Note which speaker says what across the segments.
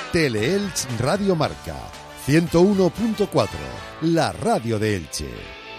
Speaker 1: Teleelch Radio Marca 101.4, la radio de Elche.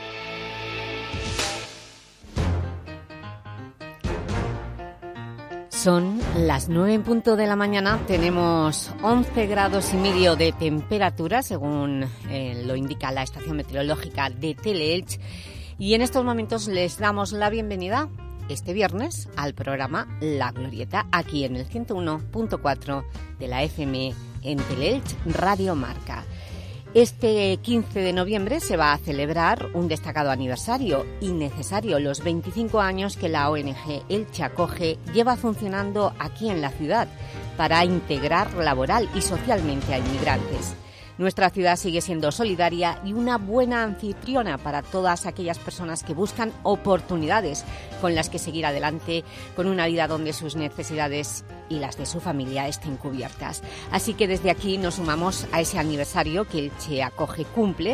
Speaker 2: Son las 9 en punto de la mañana, tenemos 11 grados y medio de temperatura, según lo indica la estación meteorológica de Teleelch, y en estos momentos les damos la bienvenida este viernes al programa La Glorieta, aquí en el 101.4 de la FM en Teleelch Radio Marca. Este 15 de noviembre se va a celebrar un destacado aniversario y necesario, los 25 años que la ONG Elche Acoge lleva funcionando aquí en la ciudad para integrar laboral y socialmente a inmigrantes. Nuestra ciudad sigue siendo solidaria y una buena anfitriona para todas aquellas personas que buscan oportunidades con las que seguir adelante con una vida donde sus necesidades y las de su familia estén cubiertas. Así que desde aquí nos sumamos a ese aniversario que Elche Acoge cumple.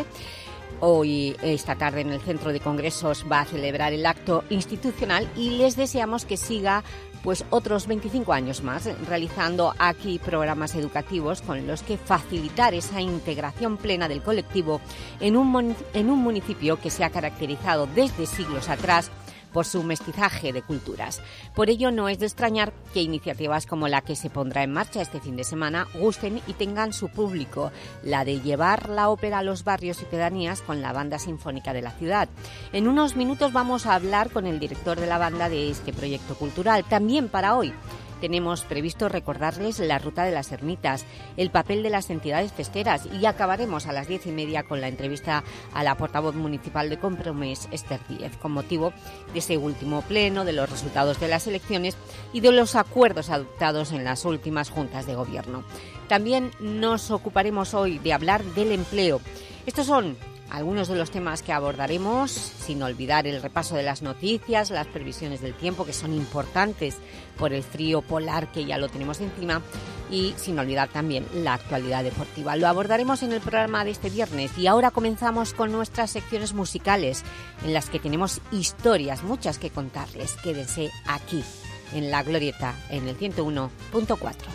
Speaker 2: Hoy, esta tarde, en el Centro de Congresos va a celebrar el acto institucional y les deseamos que siga pues otros 25 años más, realizando aquí programas educativos con los que facilitar esa integración plena del colectivo en un municipio que se ha caracterizado desde siglos atrás por su mestizaje de culturas. Por ello, no es de extrañar que iniciativas como la que se pondrá en marcha este fin de semana gusten y tengan su público, la de llevar la ópera a los barrios y pedanías con la banda sinfónica de la ciudad. En unos minutos vamos a hablar con el director de la banda de este proyecto cultural. También para hoy tenemos previsto recordarles la Ruta de las Ermitas, el papel de las entidades festeras, y acabaremos a las 10:30 con la entrevista a la portavoz municipal de Compromís, Esther Díez, con motivo de ese último pleno, de los resultados de las elecciones y de los acuerdos adoptados en las últimas juntas de gobierno. También nos ocuparemos hoy de hablar del empleo. Estos son algunos de los temas que abordaremos, sin olvidar el repaso de las noticias, las previsiones del tiempo, que son importantes por el frío polar que ya lo tenemos encima, y sin olvidar también la actualidad deportiva. Lo abordaremos en el programa de este viernes y ahora comenzamos con nuestras secciones musicales, en las que tenemos historias, muchas que contarles. Quédense aquí, en La Glorieta, en el 101.4.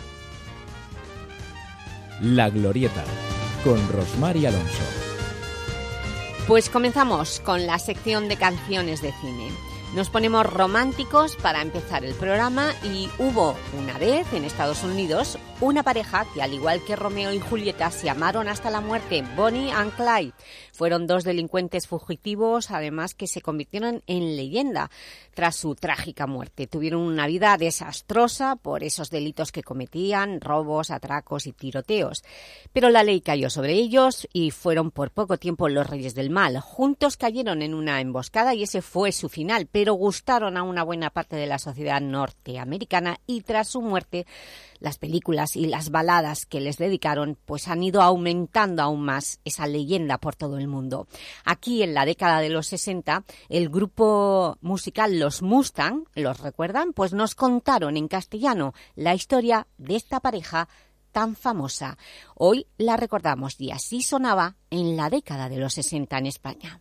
Speaker 3: La Glorieta, con Rosmar y Alonso.
Speaker 2: Pues comenzamos con la sección de canciones de cine. Nos ponemos románticos para empezar el programa y hubo una vez en Estados Unidos una pareja que, al igual que Romeo y Julieta, se amaron hasta la muerte, Bonnie and Clyde. Fueron dos delincuentes fugitivos, además, que se convirtieron en leyenda tras su trágica muerte. Tuvieron una vida desastrosa por esos delitos que cometían, robos, atracos y tiroteos. Pero la ley cayó sobre ellos y fueron por poco tiempo los reyes del mal. Juntos cayeron en una emboscada y ese fue su final, pero gustaron a una buena parte de la sociedad norteamericana y tras su muerte las películas y las baladas que les dedicaron pues han ido aumentando aún más esa leyenda por todo el mundo. Aquí en la década de los 60 el grupo musical Los Mustang, ¿los recuerdan? Pues nos contaron en castellano la historia de esta pareja tan famosa. Hoy la recordamos y así sonaba en la década de los 60 en España.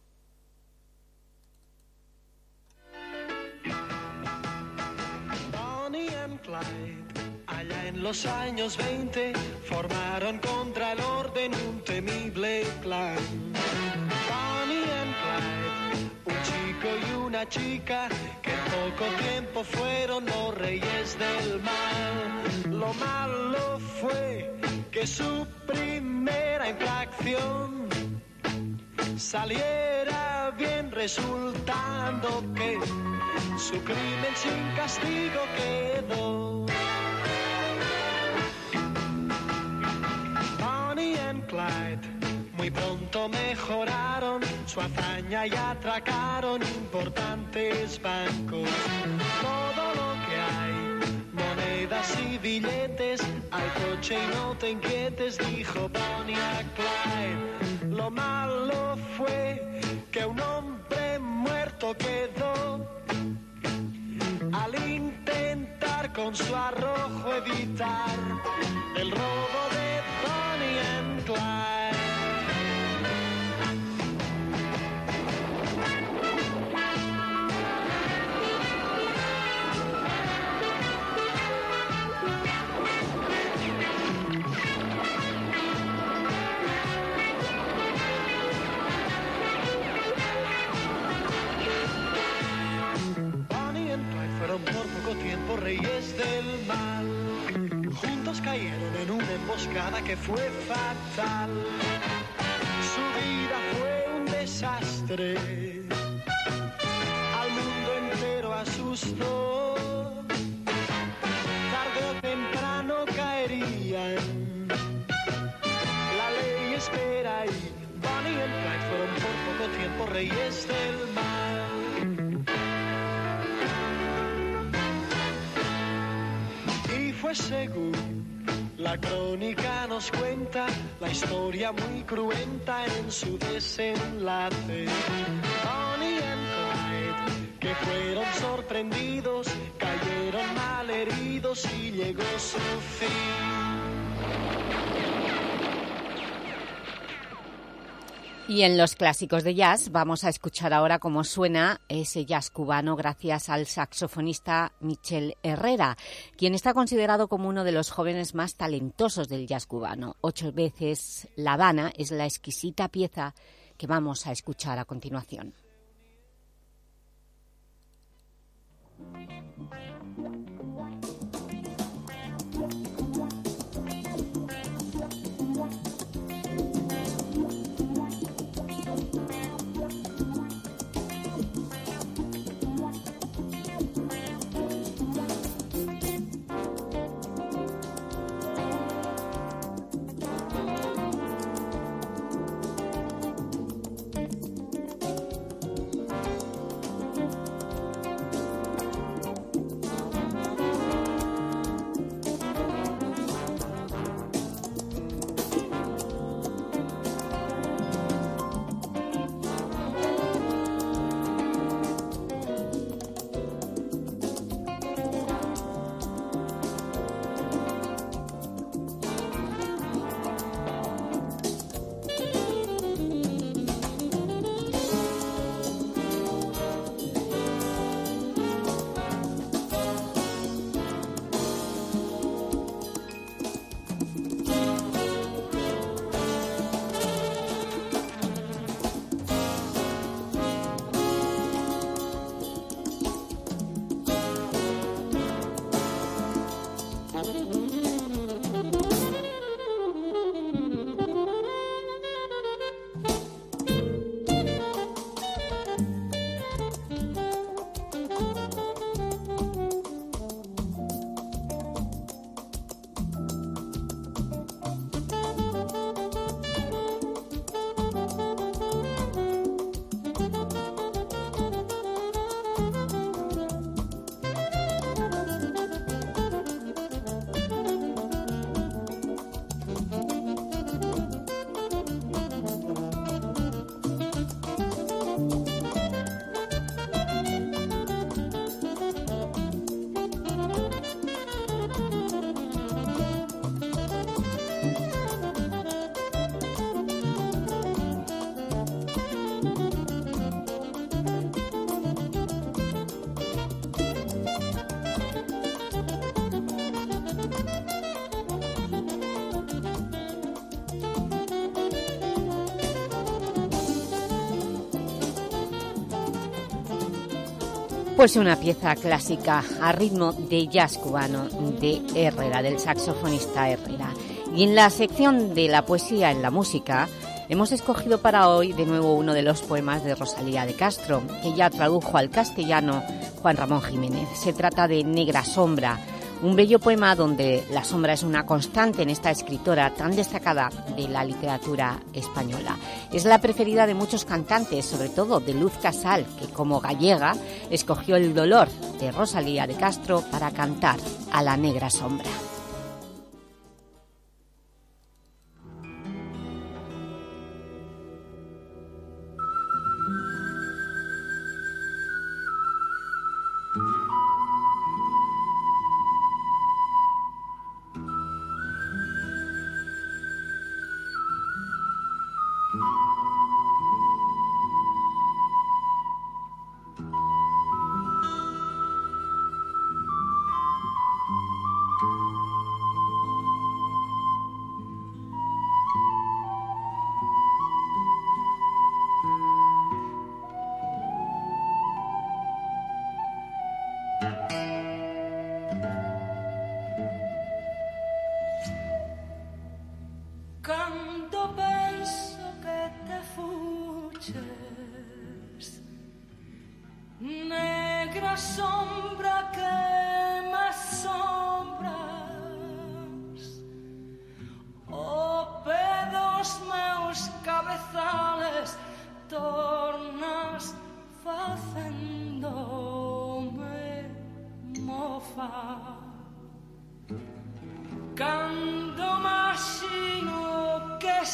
Speaker 4: Bonnie and Clyde, allá en los años 20, formaron contra el orden un temible clan. Bonnie and Clyde, un chico y una chica que en poco tiempo fueron los reyes del mal. Lo malo fue que su primera infracción saliera bien, resultando que su crimen sin castigo quedó. Bonnie and Clyde muy pronto mejoraron su hazaña y atracaron importantes bancos. Todo lo que hay, monedas y billetes, al coche y no te inquietes, dijo Bonnie a Clyde. Lo malo fue que un hombre muerto quedó al intentar con su arrojo evitar el robo de Bonnie and Clyde. reyes del mal. Juntos cayeron en una emboscada que fue fatal. Su vida fue un desastre, al mundo entero asustó. Tarde o temprano caerían. La ley espera y Bonnie y Clyde fueron por poco tiempo reyes del mal. Y fue según la crónica nos cuenta la historia muy cruenta en su desenlace. Bonnie and Clyde, que fueron sorprendidos, cayeron malheridos y llegó su fin.
Speaker 2: Y en los clásicos de jazz vamos a escuchar ahora cómo suena ese jazz cubano gracias al saxofonista Michel Herrera, quien está considerado como uno de los jóvenes más talentosos del jazz cubano. 8 veces La Habana es la exquisita pieza que vamos a escuchar a continuación. Pues una pieza clásica a ritmo de jazz cubano de Herrera, del saxofonista Herrera. Y en la sección de la poesía en la música hemos escogido para hoy de nuevo uno de los poemas de Rosalía de Castro, que ya tradujo al castellano Juan Ramón Jiménez. Se trata de Negra Sombra, un bello poema donde la sombra es una constante en esta escritora tan destacada de la literatura española. Es la preferida de muchos cantantes, sobre todo de Luz Casal, que como gallega escogió el dolor de Rosalía de Castro para cantar a la negra sombra.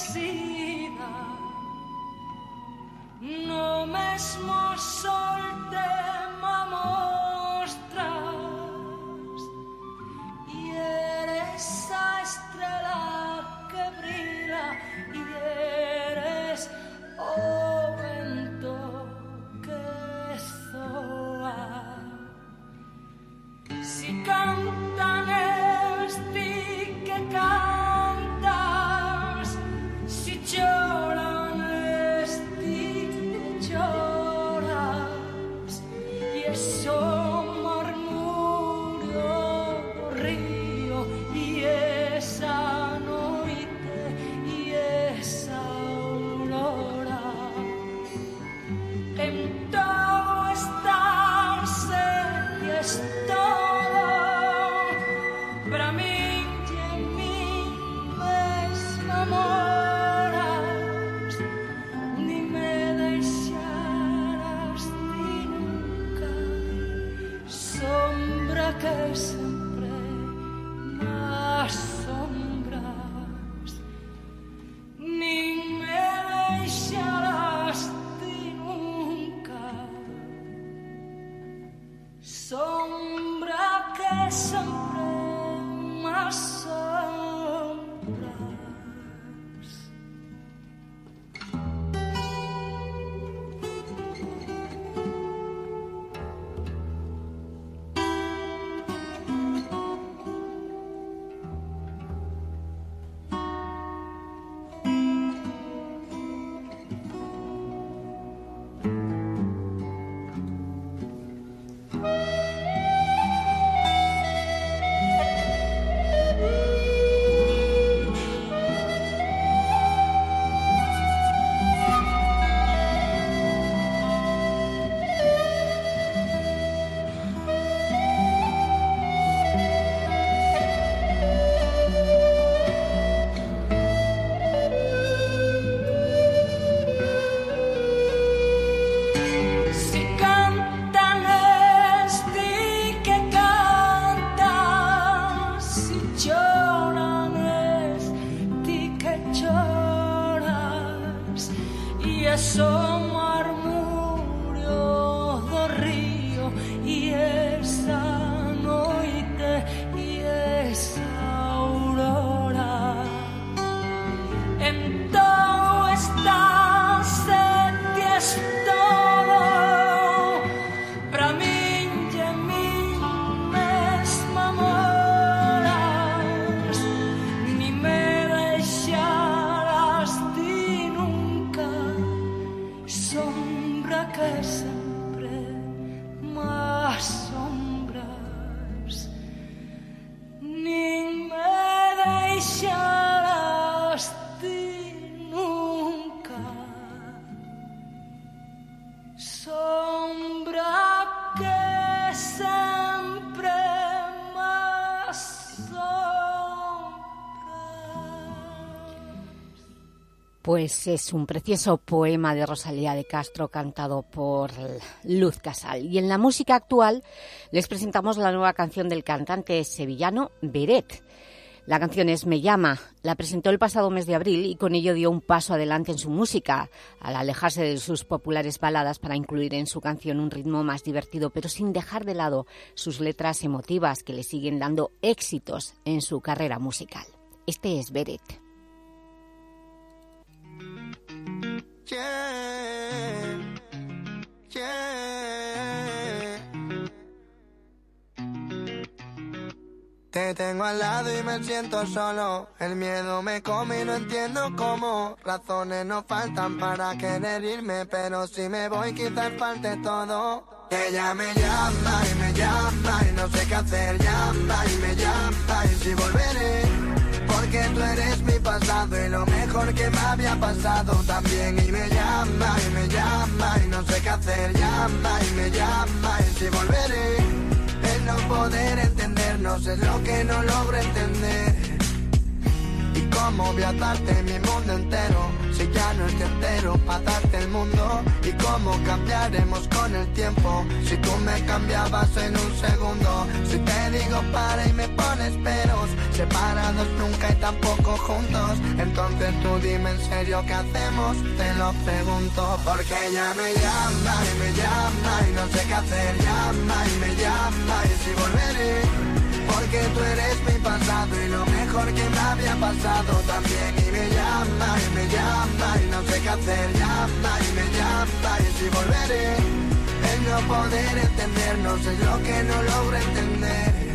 Speaker 5: esquecida, no mesmo sol te mostras, y eres a estrela que brilla, y eres o vento que soa. Si cantan esti que cantas, si lloran esti que lloras, y eso murmurio do río, y esa noite, y esa aurora, en todo estarse y es todo, para mí y en mí mesma moras, ni me deixarás ni nunca, sombra que sempre m'assombras, ni me deixarás ni nunca, sombra que sempre m'assombras. Si cantan esti que cantas, si lloran esti que lloras, y eso murmurio do río, y esa noite, y esa aurora, en todo está sed y es todo, para mí y en mí mesma moras, ni me deixarás ti nunca, sombra que sempre m'assombras, ni me deixarás ti nunca, sombra que sempre m'assombras.
Speaker 2: Pues es un precioso poema de Rosalía de Castro cantado por Luz Casal. Y en la música actual les presentamos la nueva canción del cantante sevillano Beret. La canción es Me llama. La presentó el pasado mes de abril y con ello dio un paso adelante en su música, al alejarse de sus populares baladas para incluir en su canción un ritmo más divertido, pero sin dejar de lado sus letras emotivas que le siguen dando éxitos en su carrera musical. Este es Beret.
Speaker 6: Yeah, yeah. Te tengo al lado y me siento solo. El miedo me come y no entiendo cómo. Razones no faltan para querer irme, pero si me voy quizás falte todo. Ella me llama y no sé qué hacer. Llama y me llama y si volveré, porque tú eres mi pasado y lo mejor que me había pasado también. Y me llama y no sé qué hacer. Llama y me llama y si volveré. El no poder entendernos es lo que no logro entender. Y cómo voy a darte mi mundo entero si ya no estoy entero para darte el mundo. Y cómo cambiaremos con el tiempo si tú me cambiabas en un segundo. Si te digo para y me pones peros, separados nunca y tampoco juntos. Entonces tú dime en serio qué hacemos, te lo pregunto. Porque ella me llama y no sé qué hacer, llama y me llama y si volveré. Porque tú eres mi pasado y lo mejor que me había pasado también. Y me llama y no sé qué hacer, llama y me llama y si volveré. El no poder entendernos es lo que no logro entender.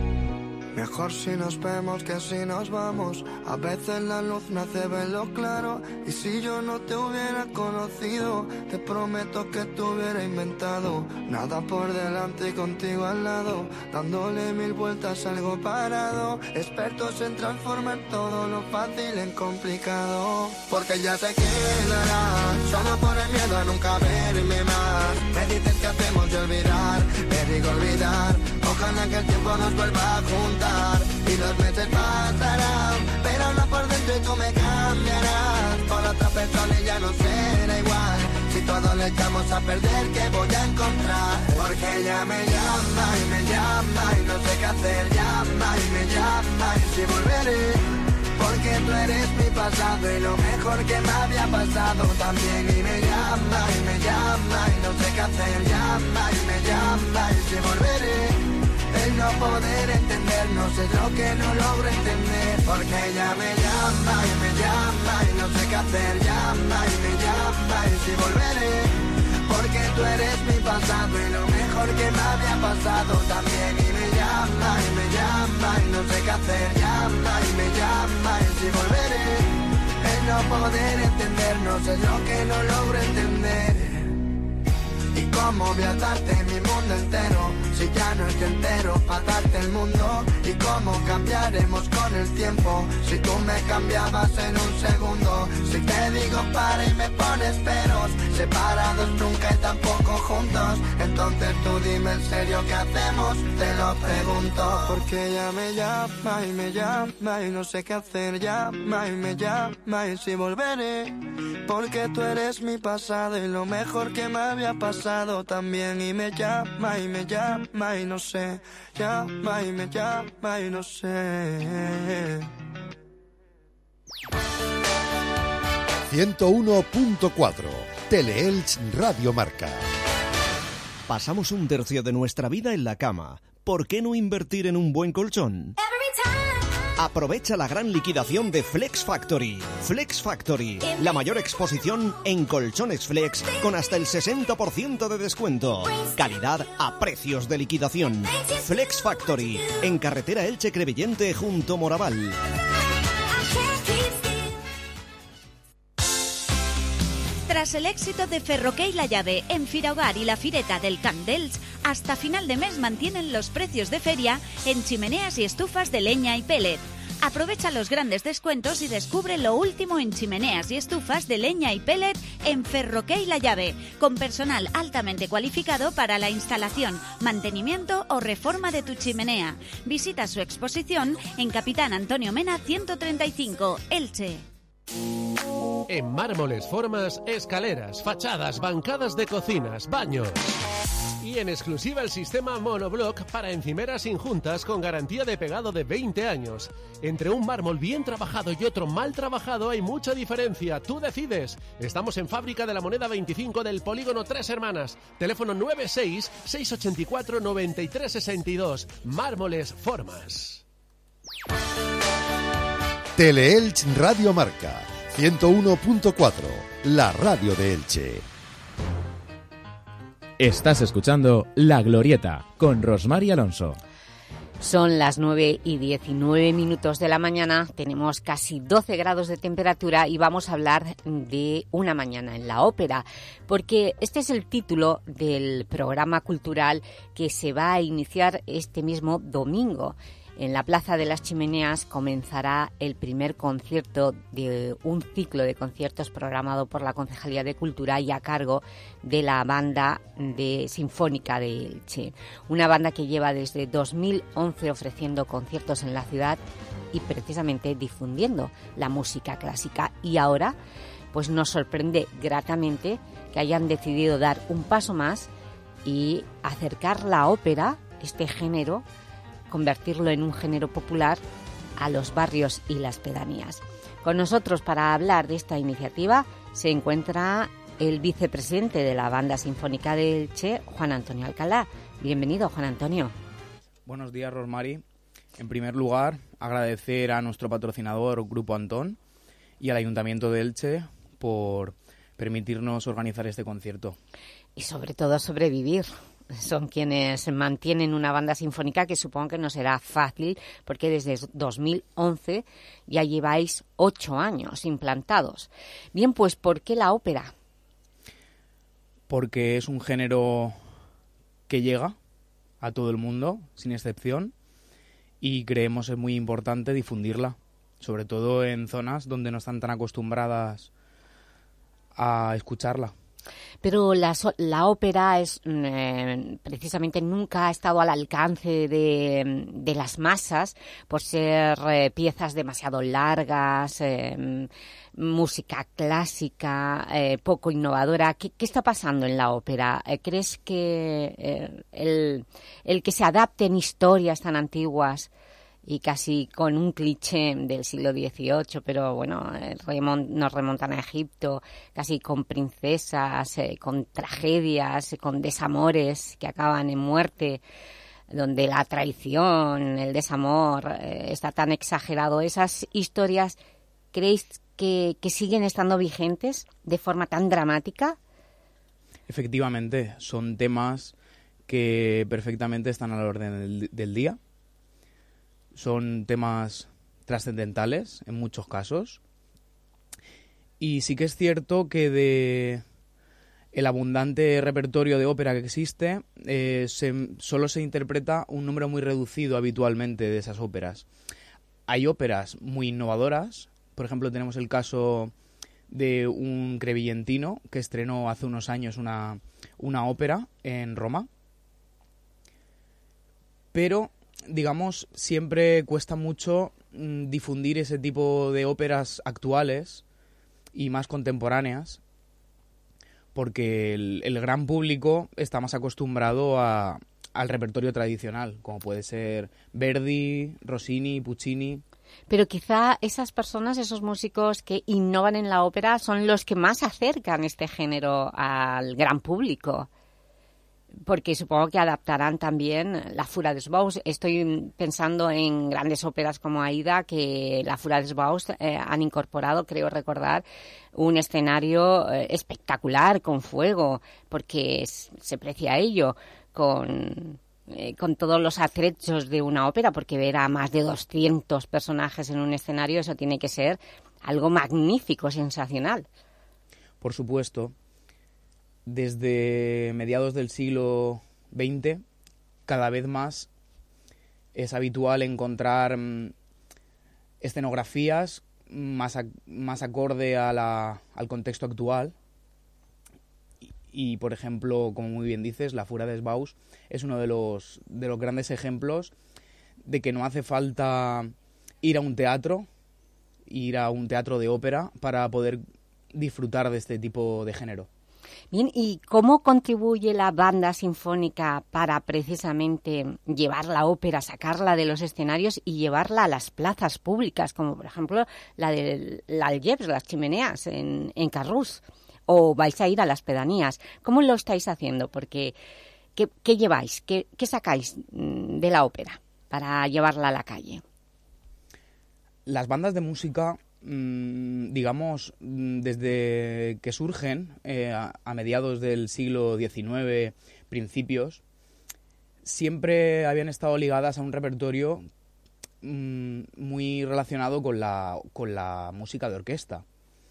Speaker 6: Mejor si nos vemos que si nos vamos. A veces la luz me hace verlo claro. Y si yo no te hubiera conocido, te prometo que te hubiera inventado. Nada por delante y contigo al lado, dándole 1000 vueltas algo parado. Expertos en transformar todo lo fácil en complicado. Porque ya se quedará solo por el miedo a nunca verme más. Me dices que hacemos de olvidar, te digo olvidar. Ojalá que el tiempo nos vuelva a juntar y los meses pasarán, pero no por dentro y tú me cambiarás por otra persona y ya no será igual. Si todo le echamos a perder, ¿qué voy a encontrar? Porque ella me llama y no sé qué hacer, llama y me llama y si volveré. Porque tú eres mi pasado y lo mejor que me había pasado también. Y me llama y no sé qué hacer, llama y me llama y si volveré. El no poder entendernos es lo que no logro entender. Porque ella me llama y no sé qué hacer, llama y me llama y si volveré. Porque tú eres mi pasado y lo mejor que me había pasado también. Y me llama y no sé qué hacer, llama y me llama y si volveré. El no poder entendernos es lo que no logro entender. ¿Y cómo voy a darte mi mundo entero si ya no estoy entero para darte el mundo? ¿Y cómo cambiaremos con el tiempo si tú me cambiabas en un segundo? Si te digo para y me pones peros, separados nunca y tampoco juntos. Entonces tú dime en serio qué hacemos, te lo pregunto. Porque ella me llama y no sé qué hacer, llama y me llama y si volveré. Porque tú eres mi pasado y lo mejor que me había pasado también. Y me llama y no sé, llama y me llama y no sé.
Speaker 1: 101.4 Teleelch Radio Marca.
Speaker 7: Pasamos un tercio de nuestra vida en la cama. ¿Por qué no invertir en un buen colchón? Aprovecha la gran liquidación de Flex Factory. Flex Factory, la mayor exposición en colchones flex con hasta el 60% de descuento. Calidad a precios de liquidación. Flex Factory, en carretera Elche-Crevillente junto Moraval.
Speaker 8: Tras el éxito de Ferroquey La Llave en Fira Hogar y la Fireta del Camp d'Elx, hasta final de mes mantienen los precios de feria en chimeneas y estufas de leña y pellet. Aprovecha los grandes descuentos y descubre lo último en chimeneas y estufas de leña y pellet en Ferroquey La Llave, con personal altamente cualificado para la instalación, mantenimiento o reforma de tu chimenea. Visita su exposición en Capitán Antonio Mena 135, Elche.
Speaker 9: En Mármoles Formas, escaleras, fachadas, bancadas de cocinas, baños. Y en exclusiva el sistema monoblock para encimeras injuntas con garantía de pegado de 20 años. Entre un mármol bien trabajado y otro mal trabajado hay mucha diferencia. Tú decides. Estamos en Fábrica de la Moneda 25 del Polígono Tres Hermanas. Teléfono 96-684-9362. Mármoles Formas.
Speaker 1: Teleelch Radio Marca 101.4, la radio de Elche.
Speaker 3: Estás escuchando La Glorieta con Rosmar Alonso.
Speaker 2: Son las 9:19 de la mañana, tenemos casi 12 grados de temperatura y vamos a hablar de una mañana en la ópera, porque este es el título del programa cultural que se va a iniciar este mismo domingo. En la Plaza de las Chimeneas comenzará el primer concierto de un ciclo de conciertos programado por la Concejalía de Cultura y a cargo de la Banda Sinfónica de Elche. Una banda que lleva desde 2011 ofreciendo conciertos en la ciudad y precisamente difundiendo la música clásica. Y ahora pues nos sorprende gratamente que hayan decidido dar un paso más y acercar la ópera, este género, convertirlo en un género popular a los barrios y las pedanías. Con nosotros para hablar de esta iniciativa se encuentra el vicepresidente de la Banda Sinfónica de Elche, Juan Antonio Alcalá. Bienvenido, Juan Antonio.
Speaker 10: Buenos días, Rosmari. En primer lugar, agradecer a nuestro patrocinador Grupo Antón y al Ayuntamiento de Elche por permitirnos organizar este concierto.
Speaker 2: Y sobre todo sobrevivir. Son quienes mantienen una banda sinfónica que supongo que no será fácil porque desde 2011 ya lleváis 8 años implantados. Bien, pues ¿por qué la ópera?
Speaker 10: Porque es un género que llega a todo el mundo, sin excepción, y creemos es muy importante difundirla, sobre todo en zonas donde no están tan acostumbradas a escucharla.
Speaker 2: Pero la ópera es precisamente nunca ha estado al alcance de las masas por ser piezas demasiado largas, música clásica, poco innovadora. ¿Qué está pasando en la ópera? ¿Crees que el que se adapten historias tan antiguas y casi con un cliché del siglo XVIII, pero bueno, nos remontan a Egipto, casi con princesas, con tragedias, con desamores que acaban en muerte, donde la traición, el desamor está tan exagerado? ¿Esas historias creéis que siguen estando vigentes de forma tan dramática?
Speaker 10: Efectivamente, son temas que perfectamente están a la orden del día. Son temas trascendentales en muchos casos. Y sí que es cierto que de el abundante repertorio de ópera que existe, solo se interpreta un número muy reducido habitualmente de esas óperas. Hay óperas muy innovadoras. Por ejemplo, tenemos el caso de un crevillentino que estrenó hace unos años una ópera en Roma. Pero digamos, siempre cuesta mucho difundir ese tipo de óperas actuales y más contemporáneas, porque el gran público está más acostumbrado al repertorio tradicional, como puede ser Verdi, Rossini, Puccini.
Speaker 2: Pero quizá esas personas, esos músicos que innovan en la ópera son los que más acercan este género al gran público. Porque supongo que adaptarán también la Fura des Bous. Estoy pensando en grandes óperas como Aida, que la Fura des Bous han incorporado, creo recordar, un escenario espectacular, con fuego, porque se precia ello, con todos los atrechos de una ópera, porque ver a más de 200 personajes en un escenario, eso tiene que ser algo magnífico, sensacional.
Speaker 10: Por supuesto. Desde mediados del siglo XX, cada vez más es habitual encontrar escenografías más acorde al contexto actual. Y, por ejemplo, como muy bien dices, la Fura des Bous es uno de los grandes ejemplos de que no hace falta ir a un teatro de ópera para poder disfrutar de este tipo de género.
Speaker 2: Bien, ¿y cómo contribuye la banda sinfónica para precisamente llevar la ópera, sacarla de los escenarios y llevarla a las plazas públicas, como por ejemplo la del Algeps, las Chimeneas en Carrús, o vais a ir a las pedanías? ¿Cómo lo estáis haciendo? Porque ¿qué lleváis? ¿Qué sacáis de la ópera para llevarla a la calle?
Speaker 10: Las bandas de música, digamos, desde que surgen a mediados del siglo XIX, principios, siempre habían estado ligadas a un repertorio muy relacionado con la música de orquesta.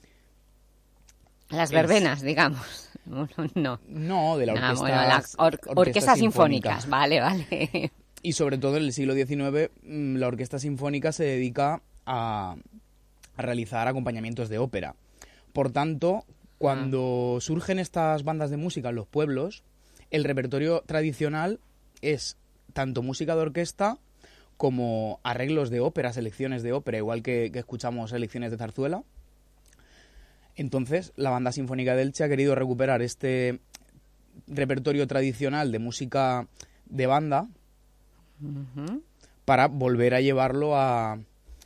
Speaker 2: Las verbenas, digamos. No.
Speaker 10: No, de la orquesta.
Speaker 2: Bueno, las orquestas sinfónicas, vale.
Speaker 10: Y sobre todo en el siglo XIX, la orquesta sinfónica se dedica a realizar acompañamientos de ópera. Por tanto, cuando surgen estas bandas de música en los pueblos, el repertorio tradicional es tanto música de orquesta como arreglos de ópera, selecciones de ópera, igual que escuchamos selecciones de zarzuela. Entonces, la Banda Sinfónica de Elche ha querido recuperar este repertorio tradicional de música de banda para volver a llevarlo a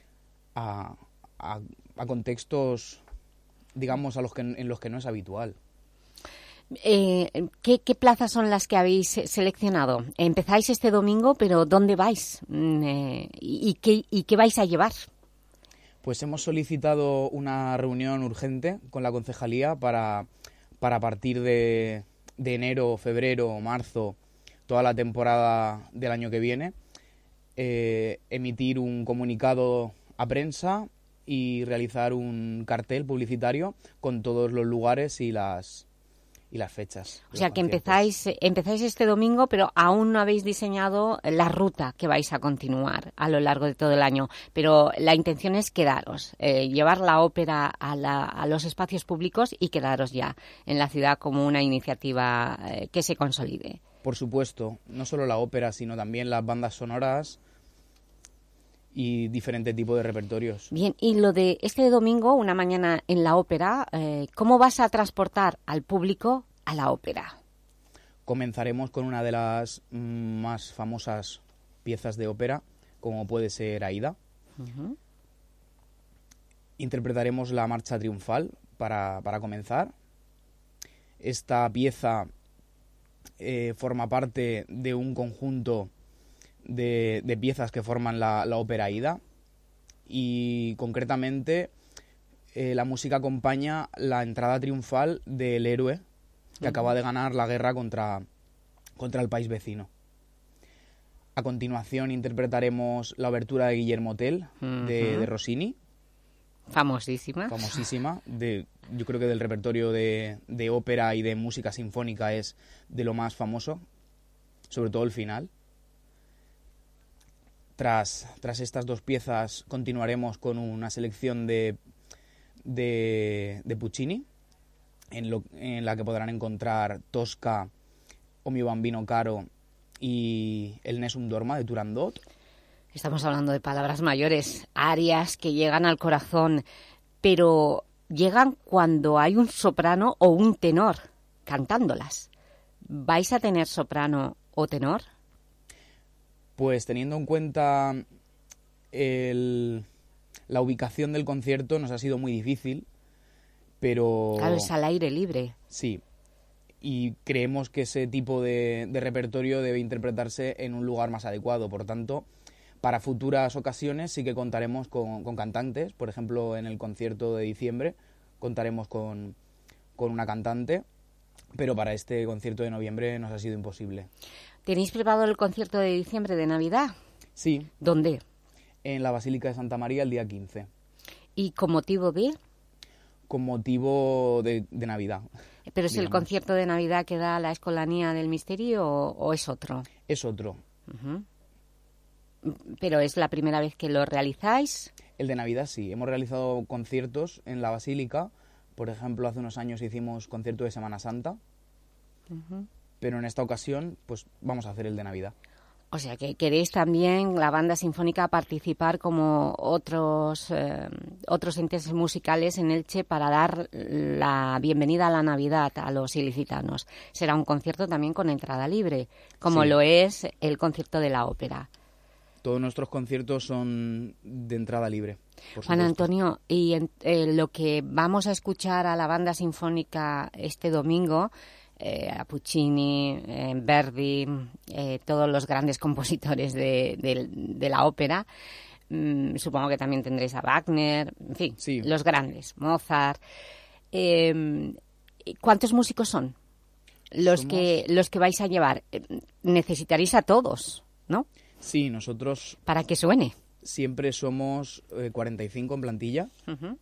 Speaker 10: a contextos, digamos, en los que no es habitual.
Speaker 2: ¿Qué plazas son las que habéis seleccionado? Empezáis este domingo, pero ¿dónde vais? ¿Y qué vais a llevar?
Speaker 10: Pues hemos solicitado una reunión urgente con la concejalía para a partir de enero, febrero, marzo, toda la temporada del año que viene, emitir un comunicado a prensa y realizar un cartel publicitario con todos los lugares y las fechas.
Speaker 2: O sea que empezáis este domingo, pero aún no habéis diseñado la ruta que vais a continuar a lo largo de todo el año. Pero la intención es quedaros, llevar la ópera a los espacios públicos y quedaros ya en la ciudad como una iniciativa que se consolide.
Speaker 10: Por supuesto, no solo la ópera, sino también las bandas sonoras y diferentes tipos de repertorios.
Speaker 2: Bien, y lo de este domingo, una mañana en la ópera, ¿cómo vas a transportar al público a la ópera?
Speaker 10: Comenzaremos con una de las más famosas piezas de ópera, como puede ser Aida. Uh-huh. Interpretaremos la marcha triunfal para comenzar. Esta pieza forma parte de un conjunto de piezas que forman la ópera Aida, y concretamente la música acompaña la entrada triunfal del héroe que acaba de ganar la guerra contra el país vecino. A continuación interpretaremos la obertura de Guillermo Tell de Rossini. Famosísima, yo creo que del repertorio de ópera y de música sinfónica es de lo más famoso, sobre todo el final. Tras estas dos piezas continuaremos con una selección de Puccini, en la que podrán encontrar Tosca, O mio bambino caro y el Nessun Dorma de Turandot.
Speaker 2: Estamos hablando de palabras mayores, arias que llegan al corazón, pero llegan cuando hay un soprano o un tenor cantándolas. ¿Vais a tener soprano o tenor?
Speaker 10: Pues teniendo en cuenta la ubicación del concierto nos ha sido muy difícil, pero...
Speaker 2: Claro, es al aire libre.
Speaker 10: Sí, y creemos que ese tipo de repertorio debe interpretarse en un lugar más adecuado. Por tanto, para futuras ocasiones sí que contaremos con cantantes. Por ejemplo, en el concierto de diciembre contaremos con una cantante, pero para este concierto de noviembre nos ha sido imposible.
Speaker 2: ¿Tenéis preparado el concierto de diciembre de Navidad?
Speaker 10: Sí.
Speaker 2: ¿Dónde?
Speaker 10: En la Basílica de Santa María el día 15.
Speaker 2: ¿Y con motivo de...?
Speaker 10: Con motivo de Navidad.
Speaker 2: ¿Pero es el concierto de Navidad que da la Escolanía del Misterio o es otro?
Speaker 10: Es otro.
Speaker 2: Uh-huh. ¿Pero es la primera vez que lo realizáis?
Speaker 10: El de Navidad sí. Hemos realizado conciertos en la Basílica. Por ejemplo, hace unos años hicimos concierto de Semana Santa. Uh-huh. Pero en esta ocasión, pues vamos a hacer el de Navidad.
Speaker 2: O sea, que queréis también, la banda sinfónica, participar como otros entes musicales en Elche para dar la bienvenida a la Navidad a los ilicitanos. Será un concierto también con entrada libre, como lo es el concierto de la ópera.
Speaker 10: Todos nuestros conciertos son de entrada libre.
Speaker 2: Juan Antonio, y lo que vamos a escuchar a la banda sinfónica este domingo... a Puccini, Verdi, todos los grandes compositores de la ópera. Supongo que también tendréis a Wagner, en fin, sí, los grandes, Mozart. ¿Cuántos músicos son los que vais a llevar? Necesitaréis a todos, ¿no?
Speaker 10: Sí, nosotros...
Speaker 2: Para que suene.
Speaker 10: Siempre somos 45 en plantilla. Uh-huh.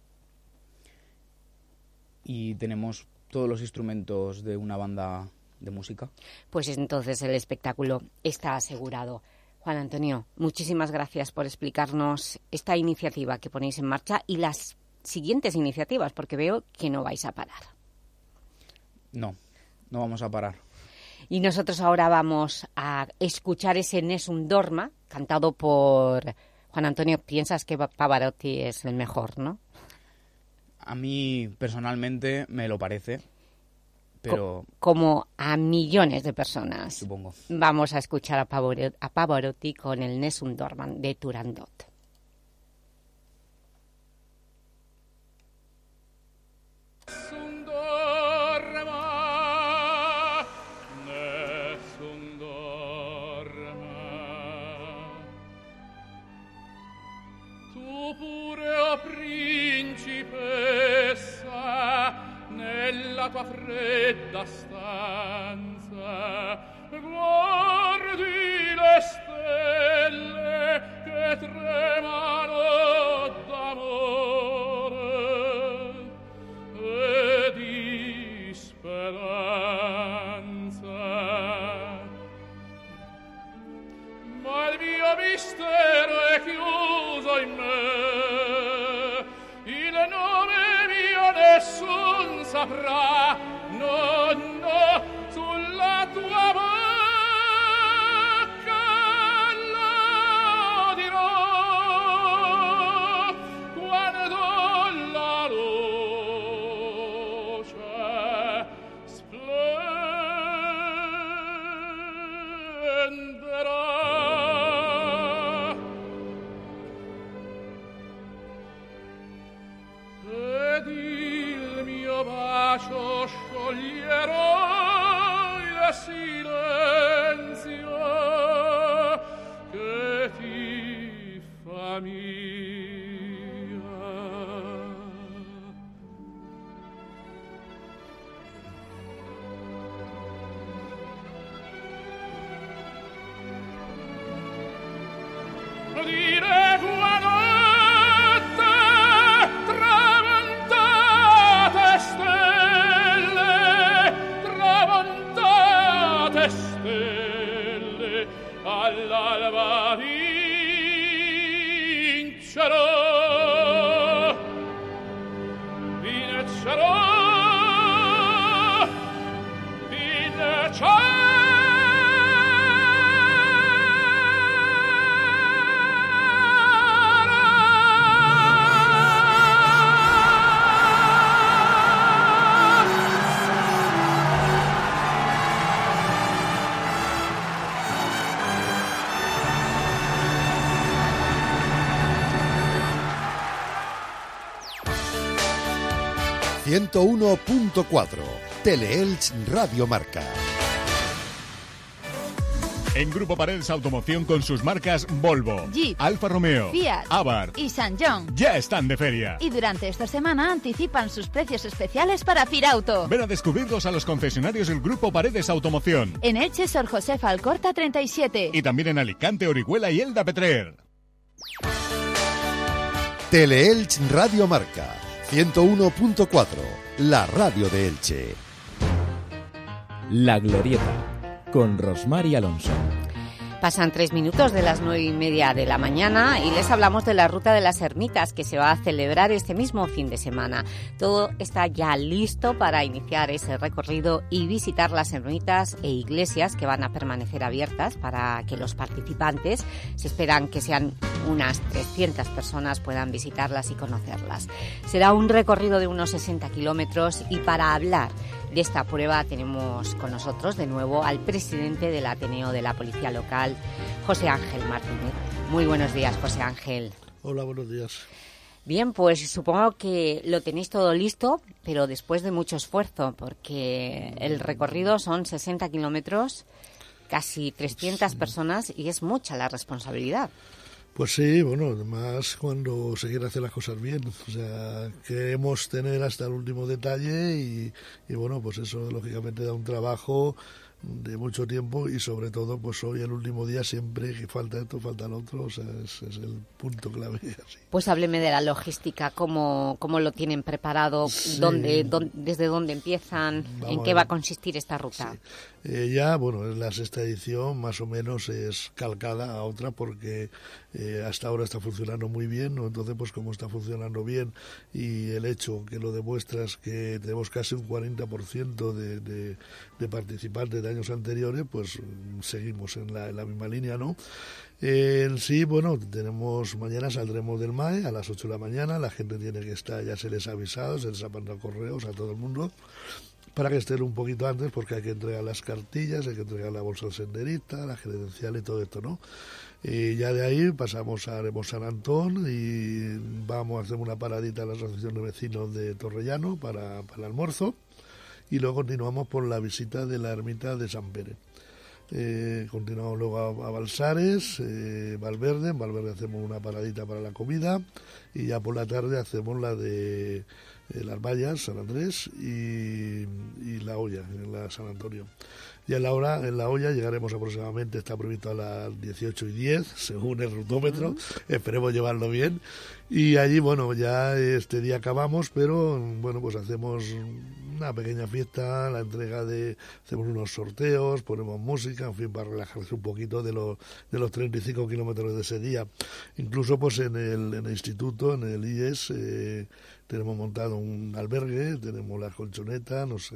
Speaker 10: Y tenemos todos los instrumentos de una banda de música.
Speaker 2: Pues entonces el espectáculo está asegurado. Juan Antonio, muchísimas gracias por explicarnos esta iniciativa que ponéis en marcha y las siguientes iniciativas, porque veo que no vais a parar.
Speaker 10: No vamos a parar.
Speaker 2: Y nosotros ahora vamos a escuchar ese Nessun Dorma, cantado por Juan Antonio. Piensas que Pavarotti es el mejor, ¿no?
Speaker 10: A mí, personalmente, me lo parece, pero...
Speaker 2: Como a millones de personas.
Speaker 10: Supongo.
Speaker 2: Vamos a escuchar a Pavarotti con el Nessun Dorma de Turandot.
Speaker 11: tu pure, o principessa, nella tua fredda stanza guardi le stelle che tremano d'amore e di speranza. Ma il mio mistero è chiuso in me, il nome mio nessun saprà, no, no, sulla tua bocca lo dirò quando la luce splenderà. Ed il mio bacio scioglierò il silenzio che ti fa mia. Dire buonanotte, tramontate stelle, all'alba vincerò, vincerò, vincerò.
Speaker 1: ...101.4... Teleelch Radio Marca.
Speaker 12: En Grupo Paredes Automoción con sus marcas Volvo,
Speaker 13: Jeep,
Speaker 12: Alfa Romeo,
Speaker 13: Fiat,
Speaker 12: Abarth
Speaker 13: y San John.
Speaker 12: Ya están de feria.
Speaker 13: Y durante esta semana anticipan sus precios especiales para Firauto.
Speaker 12: Ven a descubrirlos a los concesionarios del Grupo Paredes Automoción.
Speaker 13: En Elche, Sor Josefa Alcorta 37.
Speaker 12: Y también en Alicante, Orihuela y Elda Petrer.
Speaker 1: Teleelch Radio Marca 101.4, la radio de Elche.
Speaker 3: La Glorieta, con Rosmar y Alonso.
Speaker 2: Pasan 3 minutos de las 9:30 de la mañana y les hablamos de la Ruta de las Ermitas que se va a celebrar este mismo fin de semana. Todo está ya listo para iniciar ese recorrido y visitar las ermitas e iglesias que van a permanecer abiertas para que los participantes, se esperan que sean unas 300 personas, puedan visitarlas y conocerlas. Será un recorrido de unos 60 kilómetros y para hablar de esta prueba tenemos con nosotros de nuevo al presidente del Ateneo de la Policía Local, José Ángel Martínez. Muy buenos días, José Ángel.
Speaker 14: Hola, buenos días.
Speaker 2: Bien, pues supongo que lo tenéis todo listo, pero después de mucho esfuerzo, porque el recorrido son 60 kilómetros, casi 300 personas y es mucha la responsabilidad.
Speaker 14: Pues sí, bueno, además cuando se quiere hacer las cosas bien, o sea, queremos tener hasta el último detalle y bueno, pues eso lógicamente da un trabajo de mucho tiempo y sobre todo pues hoy el último día siempre que falta esto, falta lo otro, o sea, es el punto clave. Así.
Speaker 2: Pues hábleme de la logística, cómo lo tienen preparado,
Speaker 14: Sí.
Speaker 2: desde dónde empiezan, en qué va a consistir esta ruta.
Speaker 14: Sí. Ya, bueno, la sexta edición más o menos es calcada a otra porque hasta ahora está funcionando muy bien, ¿no? Entonces pues como está funcionando bien y el hecho que lo demuestra es que tenemos casi un 40% de participantes de años anteriores, pues seguimos en la misma línea, ¿no? En sí, bueno, mañana saldremos del MAE a las 8 de la mañana, la gente tiene que estar, ya se les ha avisado, se les ha mandado correos a todo el mundo, para que estén un poquito antes, porque hay que entregar las cartillas, hay que entregar la bolsa del senderista, la credencial y todo esto, ¿no? Y ya de ahí haremos San Antón y vamos a hacer una paradita a la Asociación de Vecinos de Torrellano para el almuerzo y luego continuamos por la visita de la ermita de San Pere. continuamos luego a Balsares, Valverde. En Valverde hacemos una paradita para la comida y ya por la tarde hacemos la de Las Vallas, San Andrés y La Hoya, en la San Antonio. Y en la Hoya llegaremos aproximadamente, está previsto a las 18:10, según el rutómetro, esperemos llevarlo bien. Y allí, bueno, ya este día acabamos, pero bueno, pues hacemos una pequeña fiesta, hacemos unos sorteos, ponemos música, en fin, para relajarse un poquito de los 35 kilómetros de ese día. Incluso pues en el instituto, en el IES, tenemos montado un albergue, tenemos las colchonetas, no sé,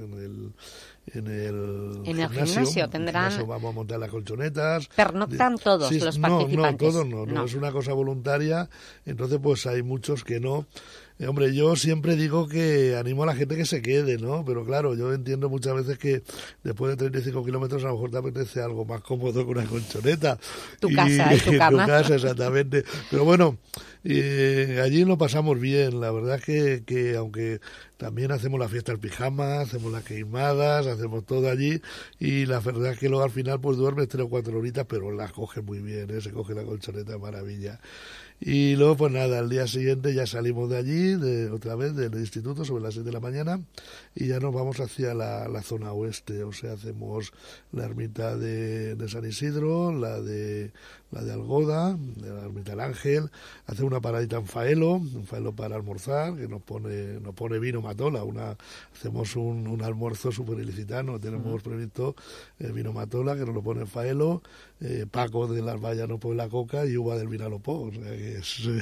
Speaker 14: en el
Speaker 2: gimnasio tendrán.
Speaker 14: Vamos a montar las colchonetas.
Speaker 2: Pernoctan todos los participantes.
Speaker 14: No, todos no, es una cosa voluntaria, entonces pues hay muchos que no. Hombre, yo siempre digo que animo a la gente que se quede, ¿no? Pero claro, yo entiendo muchas veces que después de 35 kilómetros a lo mejor te apetece algo más cómodo que una colchoneta.
Speaker 2: Tu casa, tu cama.
Speaker 14: Tu casa, exactamente. Pero bueno, allí lo pasamos bien. La verdad es que aunque también hacemos la fiesta al pijama, hacemos las queimadas, hacemos todo allí, y la verdad es que luego al final pues duermes 3 o 4 horitas, pero las coges muy bien, se coge la colchoneta de maravilla. Y luego pues nada, al día siguiente ya salimos de allí, otra vez del instituto, sobre las 6 de la mañana, y ya nos vamos hacia la zona oeste, o sea, hacemos la ermita de San Isidro, la de Algoda, de la ermita del Ángel, hacemos una paradita en Faelo para almorzar, que nos pone vino Matola, hacemos un almuerzo súper ilicitano, tenemos previsto vino Matola, que nos lo pone en Faelo, Paco de Las Vallas nos pone la coca y Uva del Vinalopó, o sea que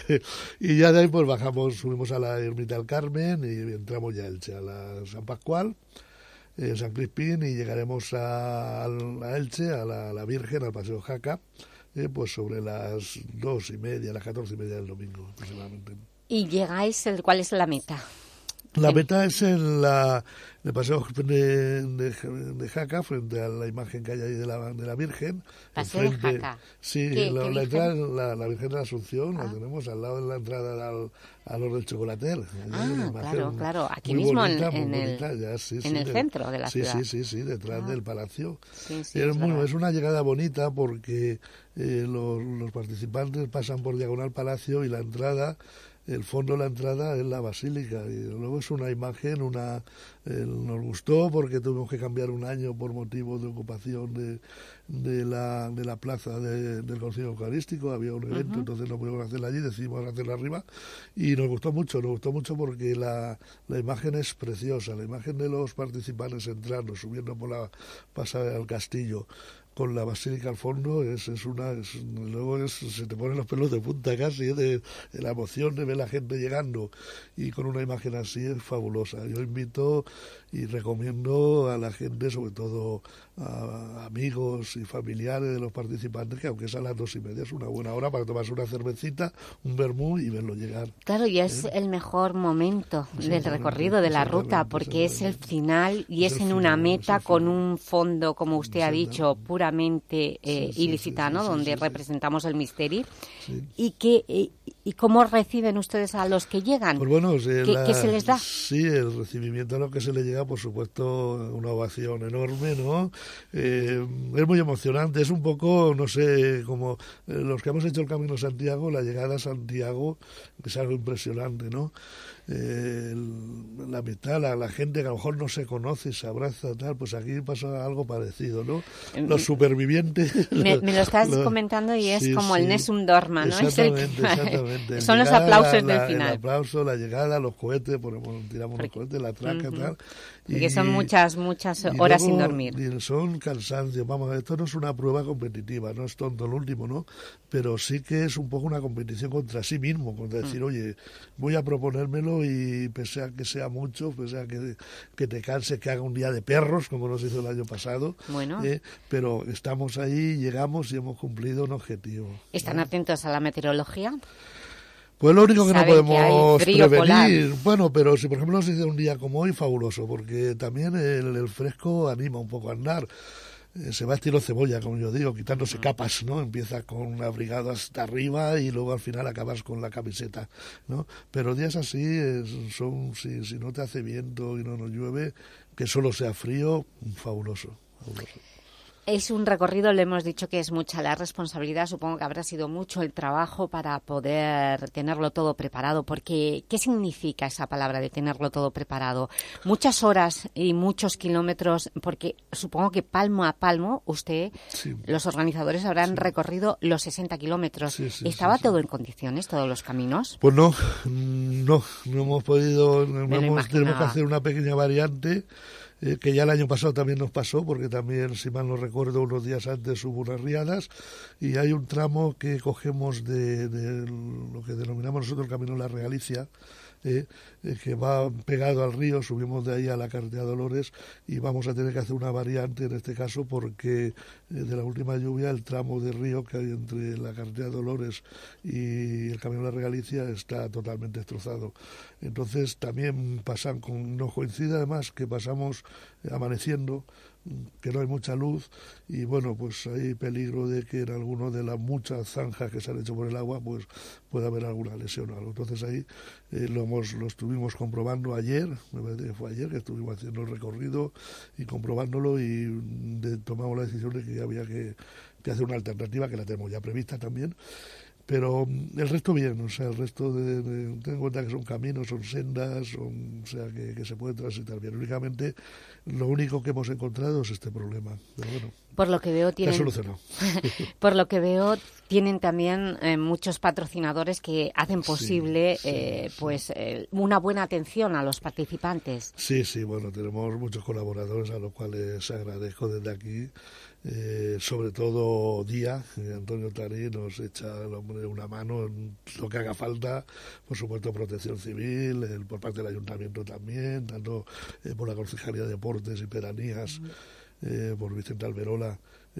Speaker 14: y ya de ahí pues subimos a la ermita del Carmen y entramos ya a Elche, a la San Pascual, San Crispín, y llegaremos a Elche, a la Virgen, al Paseo Jaca, pues sobre las 2:30, las 14:30 del domingo aproximadamente.
Speaker 2: ¿Y llegáis, ¿cuál es la meta?
Speaker 14: La meta es el paseo de Jaca, frente a la imagen que hay ahí de la Virgen.
Speaker 2: ¿Paseo de Jaca?
Speaker 14: Sí, la entrada, la Virgen de la Asunción, la tenemos al lado de la entrada al Oro del Chocolatel.
Speaker 2: Claro, aquí mismo bonita, en el centro de la ciudad.
Speaker 14: Sí, detrás del palacio.
Speaker 2: Sí,
Speaker 14: es una llegada bonita porque los participantes pasan por diagonal palacio y la entrada... El fondo de la entrada es la basílica y luego es una imagen, nos gustó porque tuvimos que cambiar un año por motivo de ocupación de la plaza del Concilio Eucarístico, había un evento, entonces no pudimos hacerla allí, decidimos hacerla arriba y nos gustó mucho porque la imagen es preciosa, la imagen de los participantes entrando, subiendo por la pasada del castillo, con la basílica al fondo, luego se te ponen los pelos de punta casi, de la emoción de ver la gente llegando, y con una imagen así es fabulosa. Yo invito y recomiendo a la gente, sobre todo a amigos y familiares de los participantes, que aunque es a las 2:30 es una buena hora para tomarse una cervecita, un vermú y verlo llegar.
Speaker 2: Claro, y es el mejor momento del recorrido de la ruta, porque es el final y es en una meta con un fondo, como usted ha dicho, puramente ilícita, ¿no? Donde representamos el misterio. ¿Y cómo reciben ustedes a los que llegan?
Speaker 14: Pues bueno,
Speaker 2: ¿Qué se les da?
Speaker 14: Sí, el recibimiento a los que se les llega, por supuesto, una ovación enorme, ¿no? Es muy emocionante, es un poco, no sé, como los que hemos hecho el Camino de Santiago, la llegada a Santiago es algo impresionante, ¿no? La mitad, la gente que a lo mejor no se conoce, se abraza, tal, pues aquí pasa algo parecido, ¿no? Los supervivientes...
Speaker 2: Me lo estás comentando y es como el Nessun Dorma, ¿no?
Speaker 14: Exactamente.
Speaker 2: Son los aplausos del final.
Speaker 14: El aplauso, la llegada, los cohetes, tiramos los cohetes, la traca, tal.
Speaker 2: Porque son muchas horas sin dormir.
Speaker 14: Son cansancios. Vamos, esto no es una prueba competitiva, no es tonto el último, ¿no? Pero sí que es un poco una competición contra sí mismo, contra decir, oye, voy a proponérmelo y pese a que sea mucho, pese a que te canse, que haga un día de perros, como nos hizo el año pasado, pero estamos ahí, llegamos y hemos cumplido un objetivo.
Speaker 2: ¿Están atentos a la meteorología?
Speaker 14: Pues lo único que no podemos prevenir,
Speaker 2: polar.
Speaker 14: Bueno, pero si por ejemplo nos dice un día como hoy, fabuloso, porque también el fresco anima un poco a andar. Se va estilo cebolla, como yo digo, quitándose capas, ¿no? Empieza con un abrigado hasta arriba y luego al final acabas con la camiseta, ¿no? Pero días así si no te hace viento y no nos llueve, que solo sea frío, fabuloso.
Speaker 2: Es un recorrido, le hemos dicho que es mucha la responsabilidad, supongo que habrá sido mucho el trabajo para poder tenerlo todo preparado, porque ¿qué significa esa palabra de tenerlo todo preparado? Muchas horas y muchos kilómetros, porque supongo que palmo a palmo usted, los organizadores habrán recorrido los 60 kilómetros. ¿Estaba todo en condiciones, todos los caminos?
Speaker 14: Pues no hemos podido, tenemos que hacer una pequeña variante, que ya el año pasado también nos pasó, porque también, si mal no recuerdo, unos días antes hubo unas riadas, y hay un tramo que cogemos de lo que denominamos nosotros el Camino de la Regalicia, que va pegado al río, subimos de ahí a la carretera Dolores y vamos a tener que hacer una variante en este caso porque de la última lluvia el tramo de río que hay entre la carretera Dolores y el Camino de la Regalicia está totalmente destrozado. Entonces también nos coincide además que pasamos amaneciendo, que no hay mucha luz y bueno, pues hay peligro de que en alguno de las muchas zanjas que se han hecho por el agua pues pueda haber alguna lesión o algo. Entonces ahí lo estuvimos comprobando ayer, me parece que fue ayer que estuvimos haciendo el recorrido y comprobándolo y tomamos la decisión de que había que hacer una alternativa que la tenemos ya prevista también. Pero el resto bien, o sea, el resto ten en cuenta que son caminos, son sendas, o sea, que se puede transitar bien. Únicamente, lo único que hemos encontrado es este problema. Pero bueno,
Speaker 2: por lo que veo tienen,
Speaker 14: solucionado.
Speaker 2: Por lo que veo, tienen también muchos patrocinadores que hacen posible una buena atención a los participantes. Sí, bueno, tenemos muchos colaboradores a los cuales agradezco desde aquí.
Speaker 14: Sobre todo Día, Antonio Tarí nos echa el hombre una mano en lo que haga falta, por supuesto Protección Civil, por parte del Ayuntamiento también, tanto por la Concejalía de Deportes y Pedanías, por Vicente Alberola,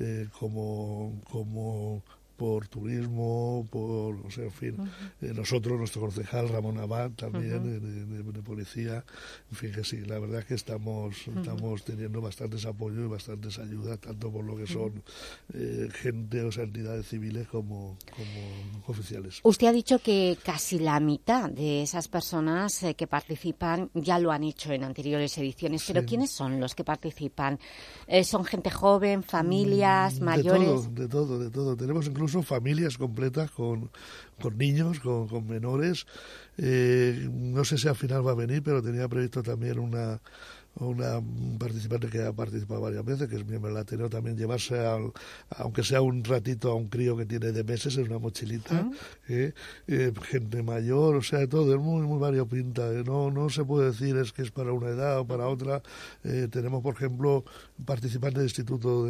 Speaker 14: como por turismo, o sea, en fin, nosotros, nuestro concejal Ramón Abad también, de policía, en fin, que sí, la verdad es que estamos teniendo bastantes apoyos y bastantes ayudas, tanto por lo que son gente, o sea, entidades civiles como oficiales.
Speaker 2: Usted ha dicho que casi la mitad de esas personas que participan ya lo han hecho en anteriores ediciones, pero ¿quiénes son los que participan? ¿Son gente joven, familias, mayores?
Speaker 14: De todo. Tenemos incluso familias completas con niños, con menores. No sé si al final va a venir, pero tenía previsto también una participante que ha participado varias veces, que es miembro del Ateneo, también llevarse, aunque sea un ratito, a un crío que tiene de meses en una mochilita, gente mayor, o sea, todo, es muy, muy variopinta. No se puede decir es que es para una edad o para otra. Tenemos, por ejemplo, participantes del Instituto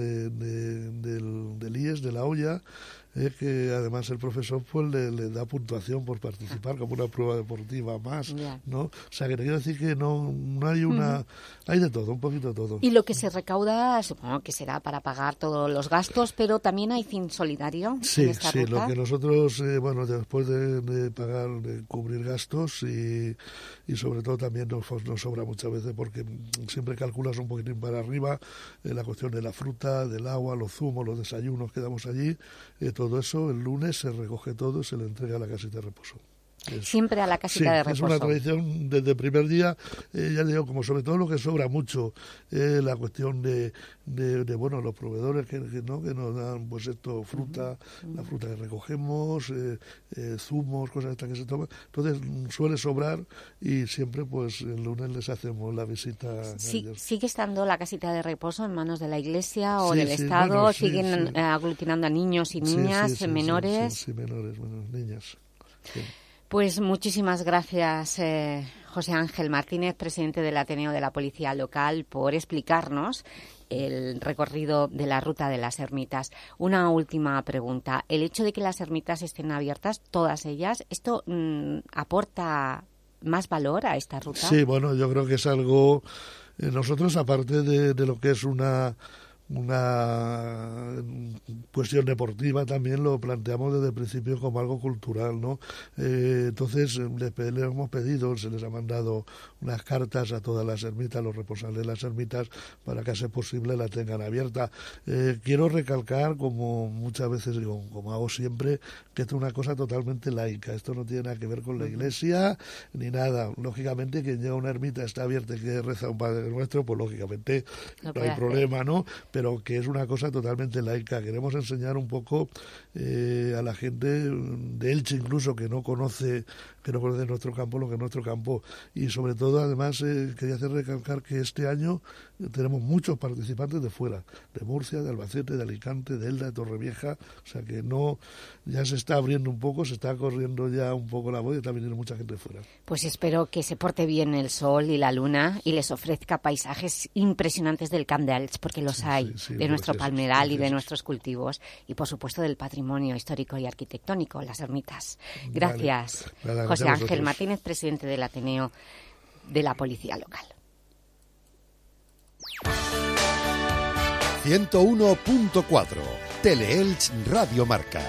Speaker 14: del IES, de La Hoya, que además el profesor pues le da puntuación por participar como una prueba deportiva más, ¿no? O sea, que te quiero decir que no hay hay de todo, un poquito de todo.
Speaker 2: Y lo que se recauda, supongo que será para pagar todos los gastos, pero también hay fin solidario en esta ruta.
Speaker 14: Lo que nosotros, después de pagar, de cubrir gastos y sobre todo también nos sobra muchas veces porque siempre calculas un poquitín para arriba la cuestión de la fruta, del agua, los zumos, los desayunos que damos allí, todo eso el lunes se recoge todo y se le entrega a la casita de reposo.
Speaker 2: Siempre a la casita de reposo.
Speaker 14: Es una tradición desde el primer día, ya digo, como sobre todo lo que sobra mucho, la cuestión de los proveedores que nos dan pues esto, fruta, la fruta que recogemos, zumos, cosas estas que se toman. Entonces suele sobrar y siempre pues el lunes les hacemos la visita.
Speaker 2: ¿Sigue estando la casita de reposo en manos de la Iglesia o del Estado? ¿Siguen aglutinando a niños y niñas, menores?
Speaker 14: Sí, menores, niñas. Sí.
Speaker 2: Pues muchísimas gracias, José Ángel Martínez, presidente del Ateneo de la Policía Local, por explicarnos el recorrido de la Ruta de las Ermitas. Una última pregunta. ¿El hecho de que las ermitas estén abiertas, todas ellas, esto aporta más valor a esta ruta?
Speaker 14: Sí, bueno, yo creo que es algo... nosotros, aparte de lo que es una cuestión deportiva, también lo planteamos desde el principio como algo cultural, ¿no? Entonces le hemos pedido, se les ha mandado unas cartas a todas las ermitas, los responsables de las ermitas, para que a ser posible la tengan abierta. Quiero recalcar, como muchas veces digo, como hago siempre, que esto es una cosa totalmente laica, esto no tiene nada que ver con la Iglesia ni nada. Lógicamente, quien llega a una ermita está abierta y que reza un Padre Nuestro, pues lógicamente no hay problema, ¿no? pero que es una cosa totalmente laica. Queremos enseñar un poco a la gente de Elche incluso que no conoce nuestro campo lo que es nuestro campo, y sobre todo además quería hacer recalcar que este año tenemos muchos participantes de fuera, de Murcia, de Albacete, de Alicante, de Elda, de Torrevieja, o sea que ya se está abriendo un poco, se está corriendo ya un poco la voz y está viniendo mucha gente de fuera.
Speaker 2: Pues espero que se porte bien el sol y la luna y les ofrezca paisajes impresionantes del Camp de Elche, porque los hay, de nuestro palmeral y de nuestros cultivos, y por supuesto del patrimonio histórico y arquitectónico, las ermitas. Gracias.
Speaker 14: Vale,
Speaker 2: José Ángel Martínez, presidente del Ateneo de la Policía Local.
Speaker 1: 101.4 Teleelch Radio Marca.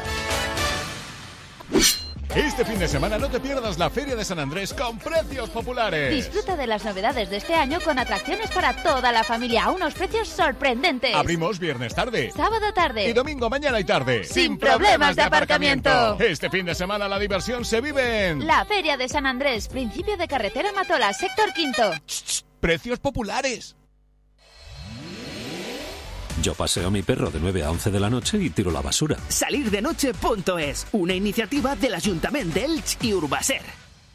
Speaker 12: Este fin de semana no te pierdas la Feria de San Andrés con precios populares.
Speaker 13: Disfruta de las novedades de este año con atracciones para toda la familia a unos precios sorprendentes.
Speaker 12: Abrimos viernes tarde,
Speaker 13: sábado tarde
Speaker 12: y domingo mañana y tarde.
Speaker 13: Sin problemas de aparcamiento.
Speaker 12: Este fin de semana la diversión se vive en
Speaker 13: la Feria de San Andrés, principio de carretera Matola, sector quinto.
Speaker 12: Precios populares.
Speaker 15: Yo paseo a mi perro de 9 a 11 de la noche y tiro la basura.
Speaker 16: Salirdenoche.es, una iniciativa del Ayuntamiento de Elche y Urbaser.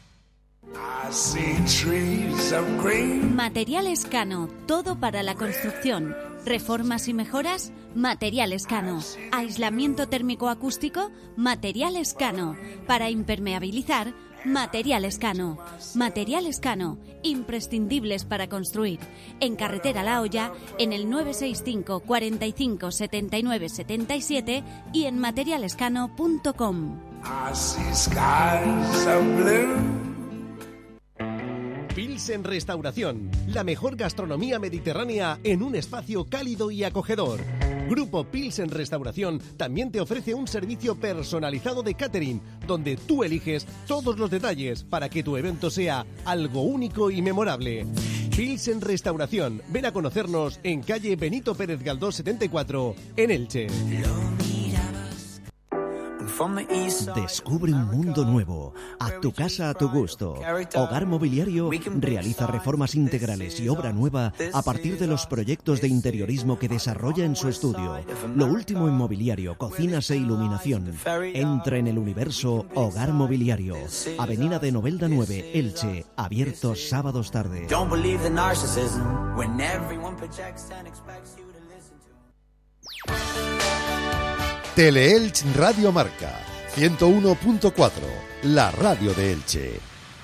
Speaker 8: Materiales Cano, todo para la construcción. Reformas y mejoras, Materiales Cano. Aislamiento térmico acústico, Materiales Cano. Para impermeabilizar, Materiales Cano. Materiales Cano, imprescindibles para construir. En Carretera La Hoya, en el 965 45 79 77 y en materialescano.com.
Speaker 9: Pilsen Restauración, la mejor gastronomía mediterránea en un espacio cálido y acogedor. Grupo Pilsen Restauración también te ofrece un servicio personalizado de catering, donde tú eliges todos los detalles para que tu evento sea algo único y memorable. Pilsen Restauración, ven a conocernos en calle Benito Pérez Galdós 74, en Elche.
Speaker 7: Descubre un mundo nuevo, a tu casa, a tu gusto. Hogar Mobiliario realiza reformas integrales y obra nueva a partir de los proyectos de interiorismo que desarrolla en su estudio. Lo último en mobiliario, cocinas e iluminación. Entra en el universo Hogar Mobiliario. Avenida de Novelda 9, Elche, abierto sábados tarde.
Speaker 1: Teleelch Radio Marca 101.4, la radio de Elche.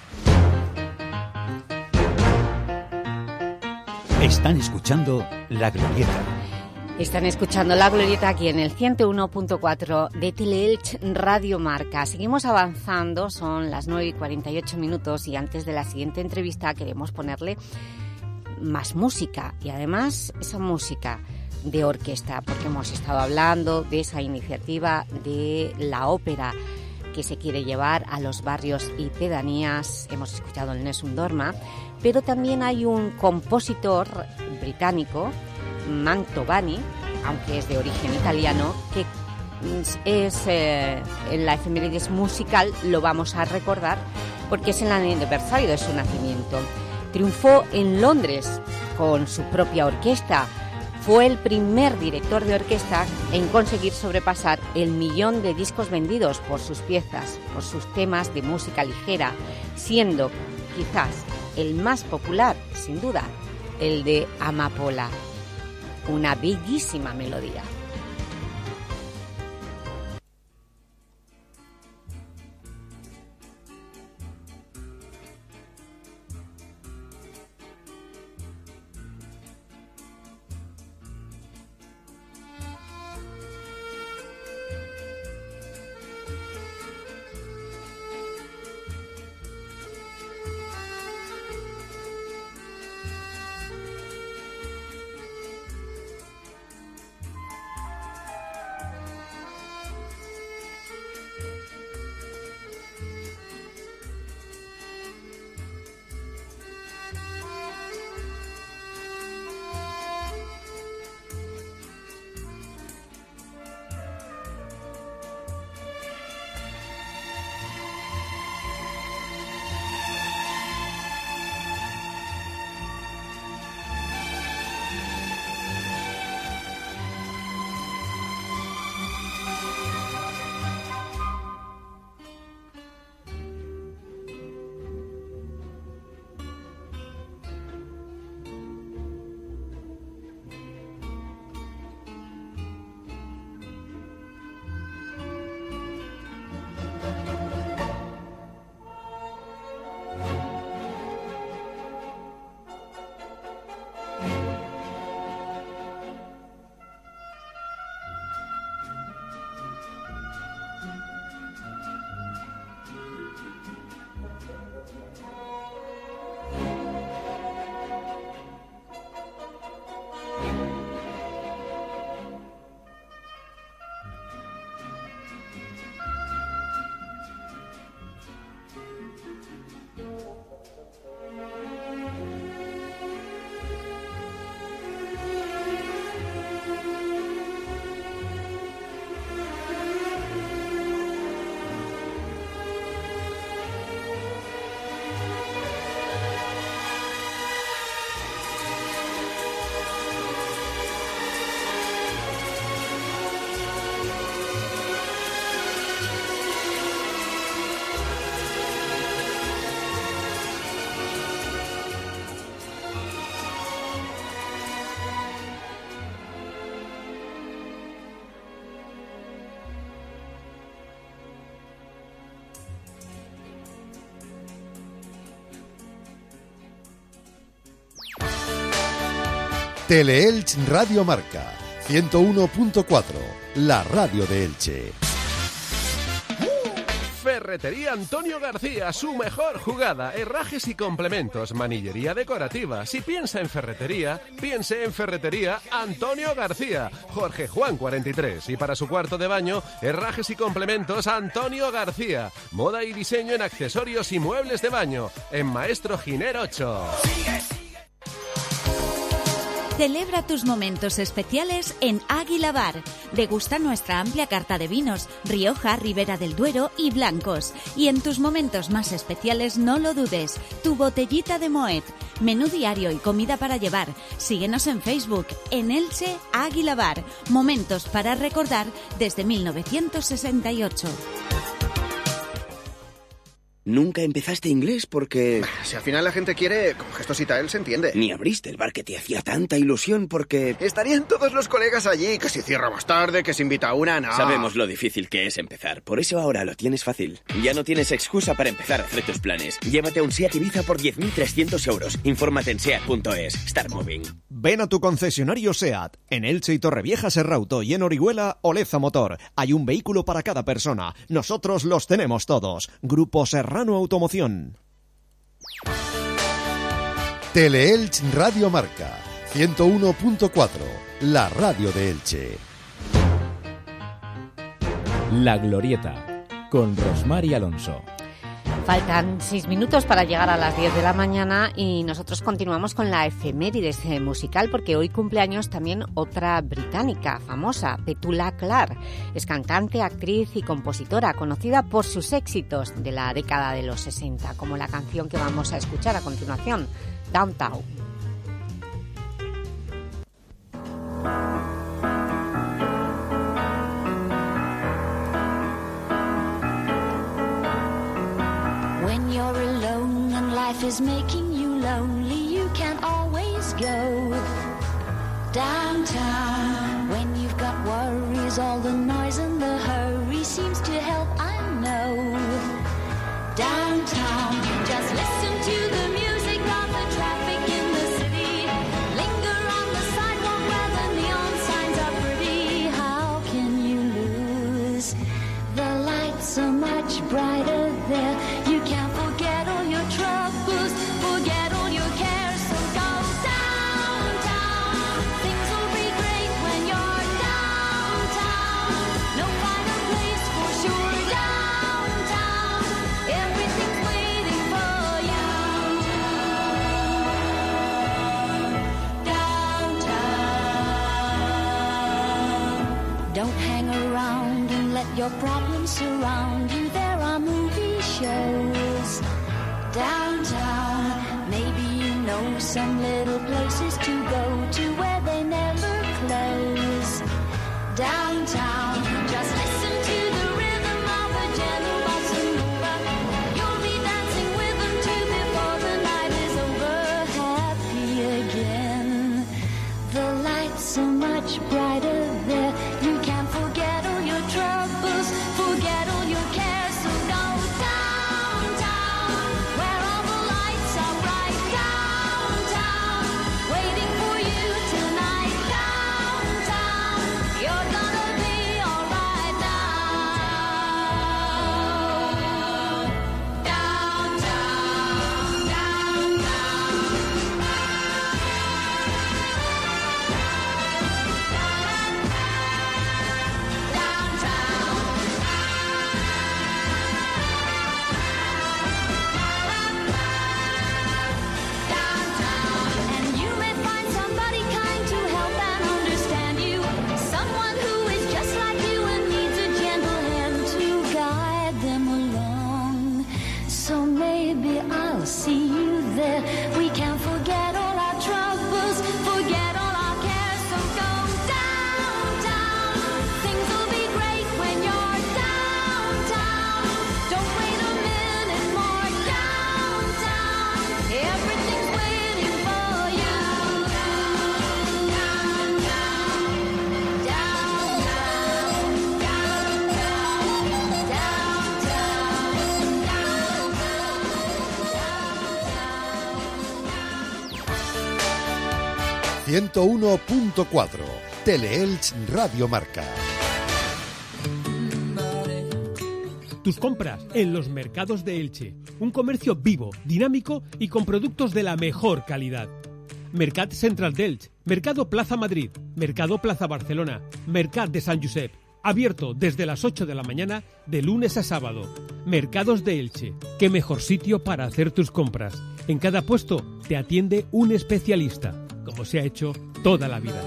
Speaker 17: Están escuchando La Glorieta.
Speaker 2: Están escuchando La Glorieta aquí en el 101.4 de Teleelch Radio Marca. Seguimos avanzando, son las 9:48 y antes de la siguiente entrevista queremos ponerle más música y además esa música de orquesta, porque hemos estado hablando de esa iniciativa de la ópera que se quiere llevar a los barrios y pedanías. Hemos escuchado el Nessun Dorma, pero también hay un compositor británico, Mantovani, aunque es de origen italiano, que es en la efemérides musical lo vamos a recordar porque es el aniversario de su nacimiento. Triunfó en Londres con su propia orquesta. Fue el primer director de orquesta en conseguir sobrepasar el 1.000.000 de discos vendidos por sus piezas, por sus temas de música ligera, siendo quizás el más popular, sin duda, el de Amapola, una bellísima melodía.
Speaker 1: Teleelch Radio Marca 101.4, la radio de Elche.
Speaker 9: Ferretería Antonio García, su mejor jugada, herrajes y complementos, manillería decorativa. Si piensa en ferretería, piense en Ferretería Antonio García, Jorge Juan 43. Y para su cuarto de baño, herrajes y complementos Antonio García. Moda y diseño en accesorios y muebles de baño, en Maestro Giner 8.
Speaker 8: Celebra tus momentos especiales en Águila Bar. Degusta nuestra amplia carta de vinos, Rioja, Ribera del Duero y blancos. Y en tus momentos más especiales no lo dudes, tu botellita de Moet. Menú diario y comida para llevar. Síguenos en Facebook, en Elche Águila Bar. Momentos para recordar desde 1968.
Speaker 18: ¿Nunca empezaste inglés porque...?
Speaker 19: Si al final la gente quiere, con gestos y tal, se entiende.
Speaker 18: Ni abriste el bar que te hacía tanta ilusión porque...
Speaker 19: Estarían todos los colegas allí, que se cierra más tarde, que se invita a una, no.
Speaker 18: Sabemos lo difícil que es empezar, por eso ahora lo tienes fácil. Ya no tienes excusa para empezar a hacer tus planes. Llévate un SEAT Ibiza por 10.300 euros. Infórmate en SEAT.es. Start Moving.
Speaker 7: Ven a tu concesionario SEAT. En Elche y Torrevieja Serrauto y en Orihuela, Oleza Motor. Hay un vehículo para cada persona. Nosotros los tenemos todos. Grupo Serrano Automoción.
Speaker 1: Teleelch Radio Marca 101.4, la radio de Elche.
Speaker 3: La Glorieta, con Rosmar y Alonso.
Speaker 2: Faltan 6 minutos para llegar a las 10 de la mañana y nosotros continuamos con la efemérides musical porque hoy cumpleaños también otra británica famosa, Petula Clark. Es cantante, actriz y compositora conocida por sus éxitos de la década de los 60, como la canción que vamos a escuchar a continuación, Downtown.
Speaker 5: When you're alone and life is making you lonely, you can always go downtown. When you've got worries, all the noise and the hurry seems to help, I know. Downtown, just listen to the music of the traffic in the city. Linger on the sidewalk where the neon signs are pretty. How can you lose? The lights so much brighter there. You can't forget all your troubles, forget all your cares, so go downtown. Things will be great when you're downtown. No finer place for sure, downtown. Everything's waiting for you. Downtown. Don't hang around and let your problems surround you. There are movie shows downtown. Maybe you know some little places to go to where they never close. Downtown, just listen to the rhythm of a gentle bossa nova. You'll be dancing with them too before the night is over. Happy again. The lights so much brighter there. You can't forget all your troubles, forget all your cares, so go downtown, where all the lights are bright. Downtown, waiting for you tonight. Downtown, you're gonna be alright now. Downtown, and you may find somebody kind to help and understand you. Someone who is just like you and needs a gentle hand to guide them along. So maybe I'll see you there. We can forget all our troubles, forget all our cares, so go downtown. Things will be great when you're downtown. Don't wait a minute more. Downtown, everything's waiting for you. Downtown, downtown, downtown, downtown.
Speaker 1: 101.4. Teleelch Radio Marca.
Speaker 20: Tus compras en los mercados de Elche. Un comercio vivo, dinámico y con productos de la mejor calidad. Mercat Central d'Elche, Mercado Plaza Madrid, Mercado Plaza Barcelona, Mercat de Sant Josep. Abierto desde las 8 de la mañana de lunes a sábado. Mercados de Elche. Qué mejor sitio para hacer tus compras. En cada puesto te atiende un especialista, como se ha hecho toda la vida.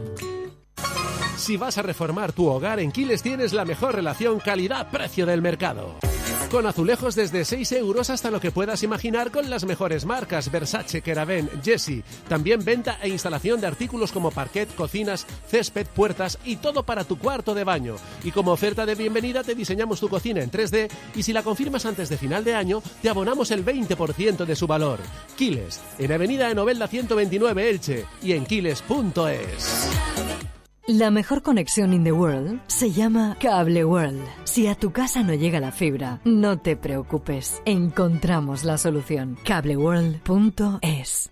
Speaker 9: Si vas a reformar tu hogar, en Quiles tienes la mejor relación calidad-precio del mercado. Con azulejos desde 6 euros hasta lo que puedas imaginar con las mejores marcas: Versace, Keraben, Jessie. También venta e instalación de artículos como parquet, cocinas, césped, puertas y todo para tu cuarto de baño. Y como oferta de bienvenida te diseñamos tu cocina en 3D y si la confirmas antes de final de año te abonamos el 20% de su valor. Quiles, en Avenida de Novelda 129 Elche y en quiles.es.
Speaker 21: La mejor conexión in the world se llama Cable World. Si a tu casa no llega la fibra, no te preocupes. Encontramos la solución. cableworld.es.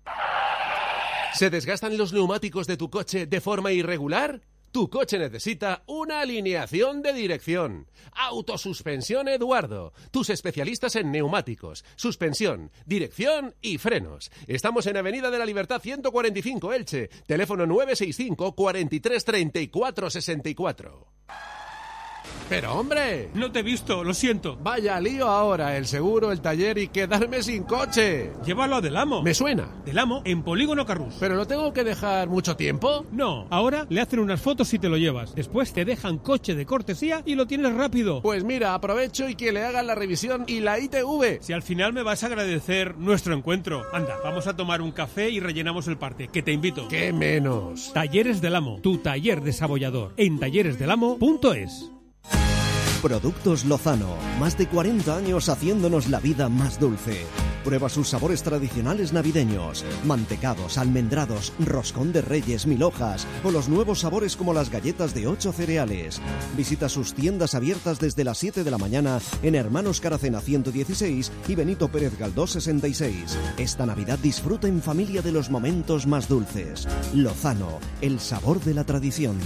Speaker 9: ¿Se desgastan los neumáticos de tu coche de forma irregular? Tu coche necesita una alineación de dirección. Autosuspensión Eduardo. Tus especialistas en neumáticos, suspensión, dirección y frenos. Estamos en Avenida de la Libertad 145 Elche. Teléfono 965 43 34 64. ¡Pero hombre!
Speaker 20: No te he visto, lo siento.
Speaker 9: Vaya lío ahora, el seguro, el taller y quedarme sin coche.
Speaker 20: Llévalo a Del Amo.
Speaker 9: Me suena.
Speaker 20: Del Amo en Polígono Carrús.
Speaker 9: ¿Pero lo tengo que dejar mucho tiempo?
Speaker 20: No, ahora le hacen unas fotos y te lo llevas. Después te dejan coche de cortesía y lo tienes rápido.
Speaker 9: Pues mira, aprovecho y que le hagan la revisión y la ITV.
Speaker 20: Si al final me vas a agradecer nuestro encuentro. Anda, vamos a tomar un café y rellenamos el parte, que te invito.
Speaker 9: ¡Qué menos!
Speaker 20: Talleres Del Amo, tu taller desabollador. En talleresdelamo.es.
Speaker 7: Productos Lozano, más de 40 años haciéndonos la vida más dulce. Prueba sus sabores tradicionales navideños, mantecados, almendrados, roscón de reyes, 1000 hojas o los nuevos sabores como las galletas de 8 cereales. Visita sus tiendas abiertas desde las 7 de la mañana en Hermanos Caracena 116 y Benito Pérez Galdós 66. Esta Navidad disfruta en familia de los momentos más dulces. Lozano, el sabor de la tradición.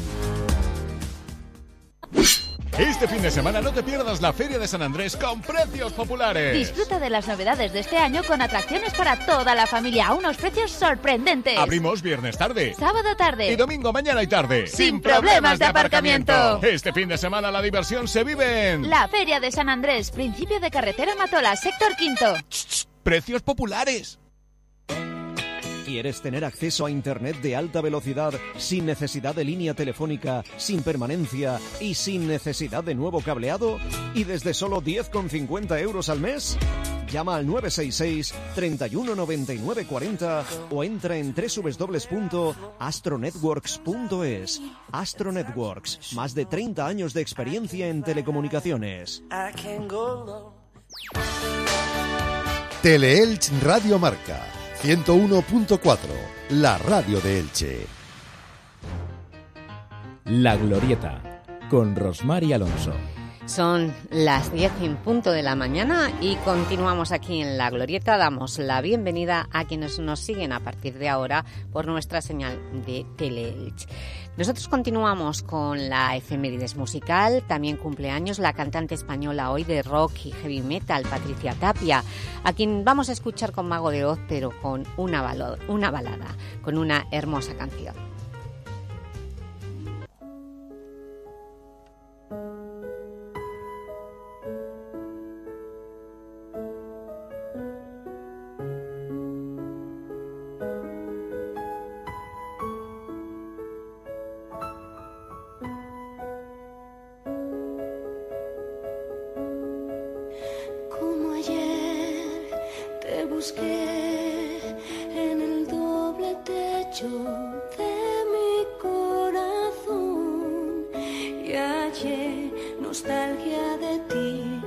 Speaker 12: Este fin de semana no te pierdas la Feria de San Andrés con precios populares.
Speaker 13: Disfruta de las novedades de este año con atracciones para toda la familia a unos precios sorprendentes.
Speaker 12: Abrimos viernes tarde,
Speaker 13: sábado tarde
Speaker 12: y domingo mañana y tarde.
Speaker 13: Sin problemas de aparcamiento.
Speaker 12: Este fin de semana la diversión se vive en
Speaker 13: la Feria de San Andrés, principio de carretera Matola, sector quinto.
Speaker 12: Precios populares.
Speaker 7: ¿Quieres tener acceso a Internet de alta velocidad sin necesidad de línea telefónica, sin permanencia y sin necesidad de nuevo cableado? ¿Y desde solo 10,50 euros al mes? Llama al 966 31 99 40 o entra en www.astronetworks.es. Astro Networks, más de 30 años de experiencia en telecomunicaciones.
Speaker 1: Teleelch Radio Marca 101.4, la radio de Elche.
Speaker 3: La Glorieta, con Rosmar y Alonso.
Speaker 2: Son las 10 en punto de la mañana y continuamos aquí en La Glorieta. Damos la bienvenida a quienes nos siguen a partir de ahora por nuestra señal de Teleelch. Nosotros continuamos con la efemérides musical. También cumpleaños la cantante española hoy de rock y heavy metal, Patricia Tapia, a quien vamos a escuchar con Mago de Oz, pero con una balada, con una hermosa canción.
Speaker 5: Busqué en el doble techo de mi corazón y hallé nostalgia de ti,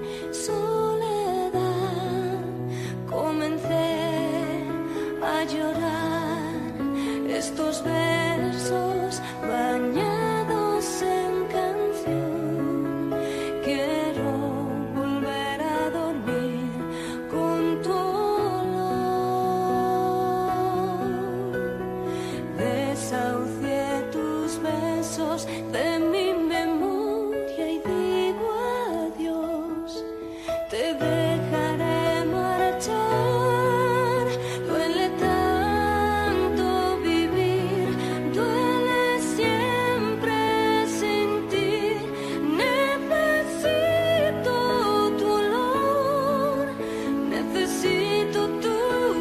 Speaker 5: soledad. Comencé a llorar estos versos bañados en canción. Quiero volver a dormir con tu olor. marchar, duele tanto vivir, duele siempre sin ti. Necesito tu olor, necesito tu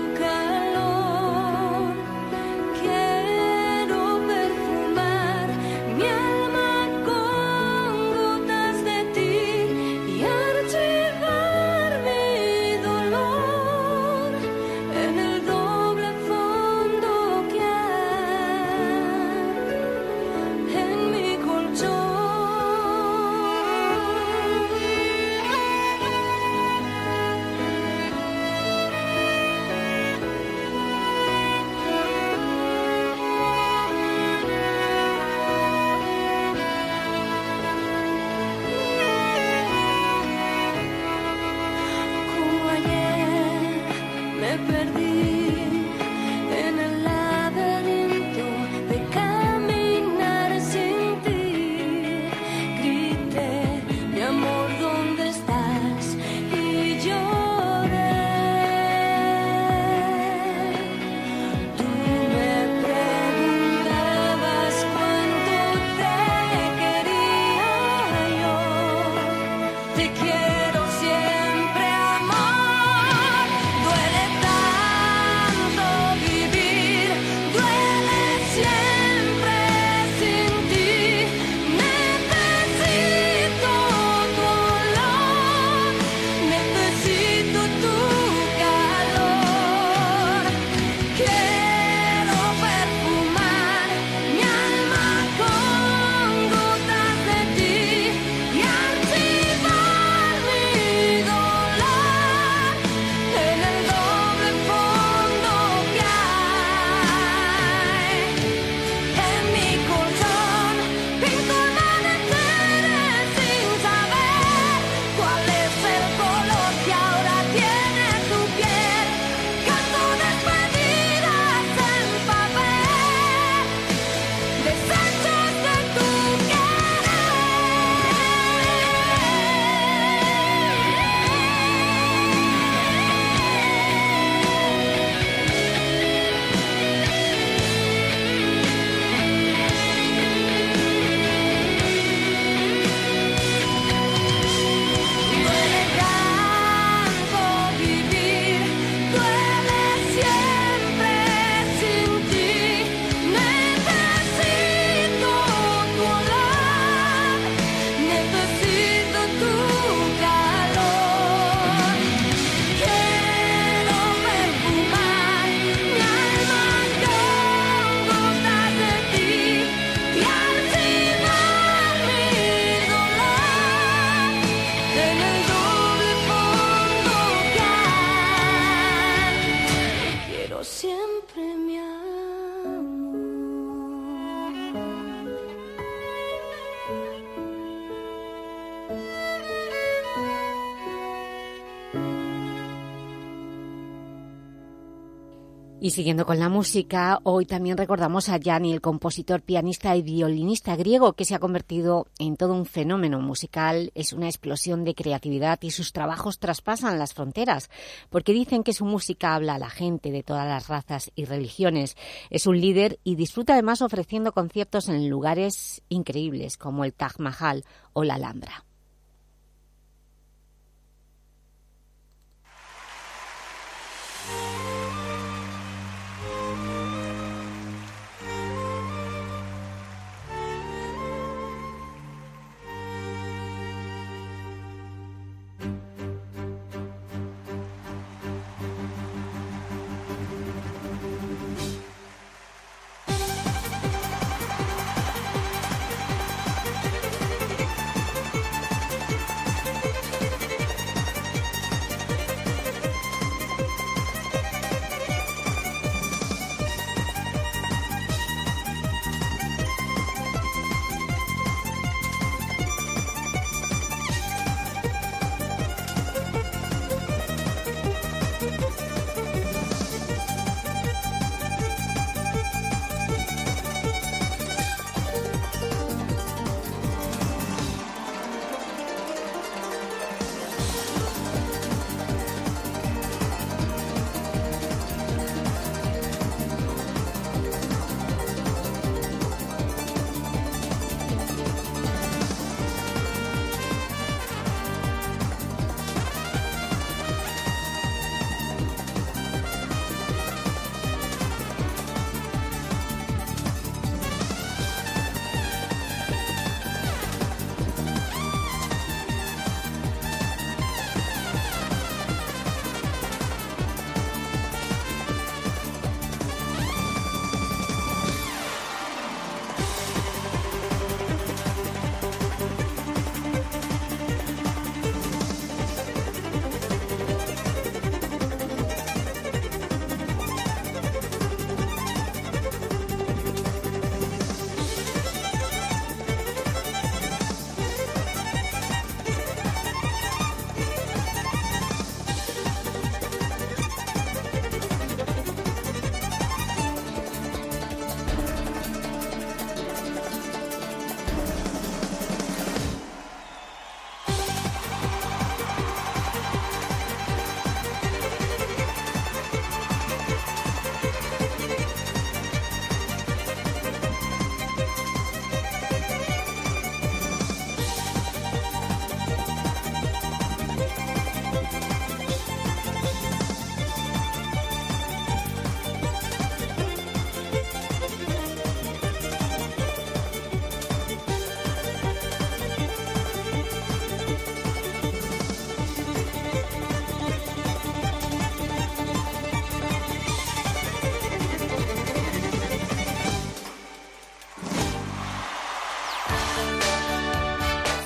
Speaker 5: calor. Quiero perfumar mi alma con gotas de ti y archivar mi dolor en el doble fondo que hay en mi colchón. Como ayer me perdí en el laberinto de caminar sin ti. Grité, mi amor, ¿dónde estás? Y lloré. Tú me preguntabas cuánto te quería yo. Te quiero siempre, amor. Duele tanto vivir, duele siempre sin ti. Necesito tu olor, necesito tu calor. Quiero perfumar mi alma con gotas de ti y archivar mi dolor en el doble fondo que hay en mi colchón. Pinto amaneceres sin saber cuál es el color que ahora tiene tu piel. Canto despedidas en papel, desechos de tu Duele tanto vivir, duele siempre sin ti. Necesito tu olor, necesito tu calor. Quiero perfumar mi alma con gotas de ti y archivar mi dolor en el doble fondo que hay. Quiero siempre mi amor.
Speaker 2: Y siguiendo con la música, hoy también recordamos a Yanni, el compositor, pianista y violinista griego que se ha convertido en todo un fenómeno musical. Es una explosión de creatividad y sus trabajos traspasan las fronteras, porque dicen que su música habla a la gente de todas las razas y religiones. Es un líder y disfruta además ofreciendo conciertos en lugares increíbles como el Taj Mahal o la Alhambra.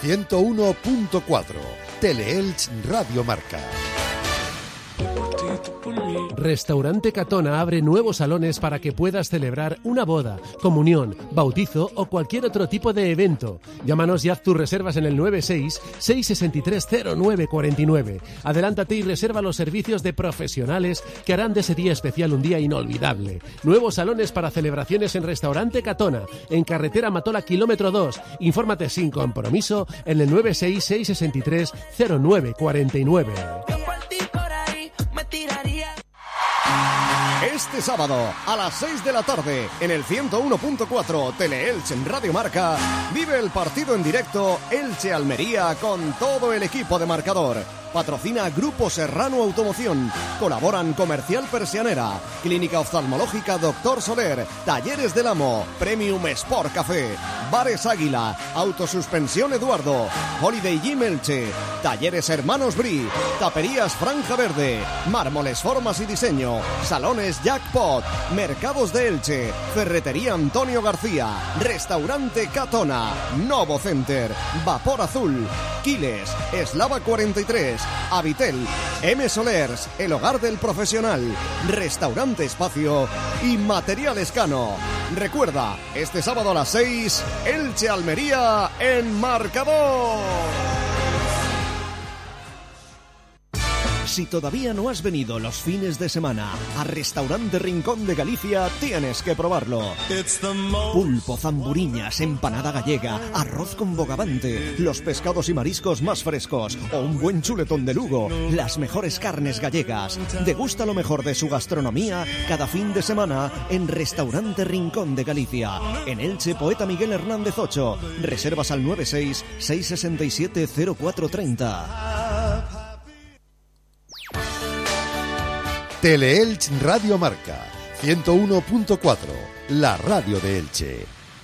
Speaker 1: 101.4. Teleelch Radio Marca.
Speaker 9: Restaurante Catona abre nuevos salones para que puedas celebrar una boda, comunión, bautizo o cualquier otro tipo de evento. Llámanos y haz tus reservas en el 96-663-0949. Adelántate y reserva los servicios de profesionales que harán de ese día especial un día inolvidable. Nuevos salones para celebraciones en Restaurante Catona, en carretera Matola kilómetro 2. Infórmate sin compromiso en el 96-663-0949.
Speaker 7: Este sábado a las 6 de la tarde en el 101.4 Teleelch en Radio Marca vive el partido en directo Elche-Almería con todo el equipo de Marcador. Patrocina Grupo Serrano Automoción. Colaboran Comercial Persianera, Clínica Oftalmológica Dr. Soler, Talleres del Amo, Premium Sport Café, Bares Águila, Autosuspensión Eduardo, Holiday Gym Elche, Talleres Hermanos Bri, Taperías Franja Verde, Mármoles Formas y Diseño, Salones Jackpot, Mercados de Elche, Ferretería Antonio García, Restaurante Catona, Novo Center, Vapor Azul, Quiles, Eslava 43, Avitel, M Solers, El Hogar del Profesional, Restaurante Espacio y Material Escano. Recuerda, este sábado a las 6, Elche Almería en Marcador. Si todavía no has venido los fines de semana a Restaurante Rincón de Galicia, tienes que probarlo. Pulpo, zamburiñas, empanada gallega, arroz con bogavante, los pescados y mariscos más frescos o un buen chuletón de Lugo, las mejores carnes gallegas. Degusta lo mejor de su gastronomía cada fin de semana en Restaurante Rincón de Galicia. En Elche, Poeta Miguel Hernández 8. Reservas al 96-667-0430.
Speaker 1: Teleelch Radio Marca 101.4, la radio de Elche.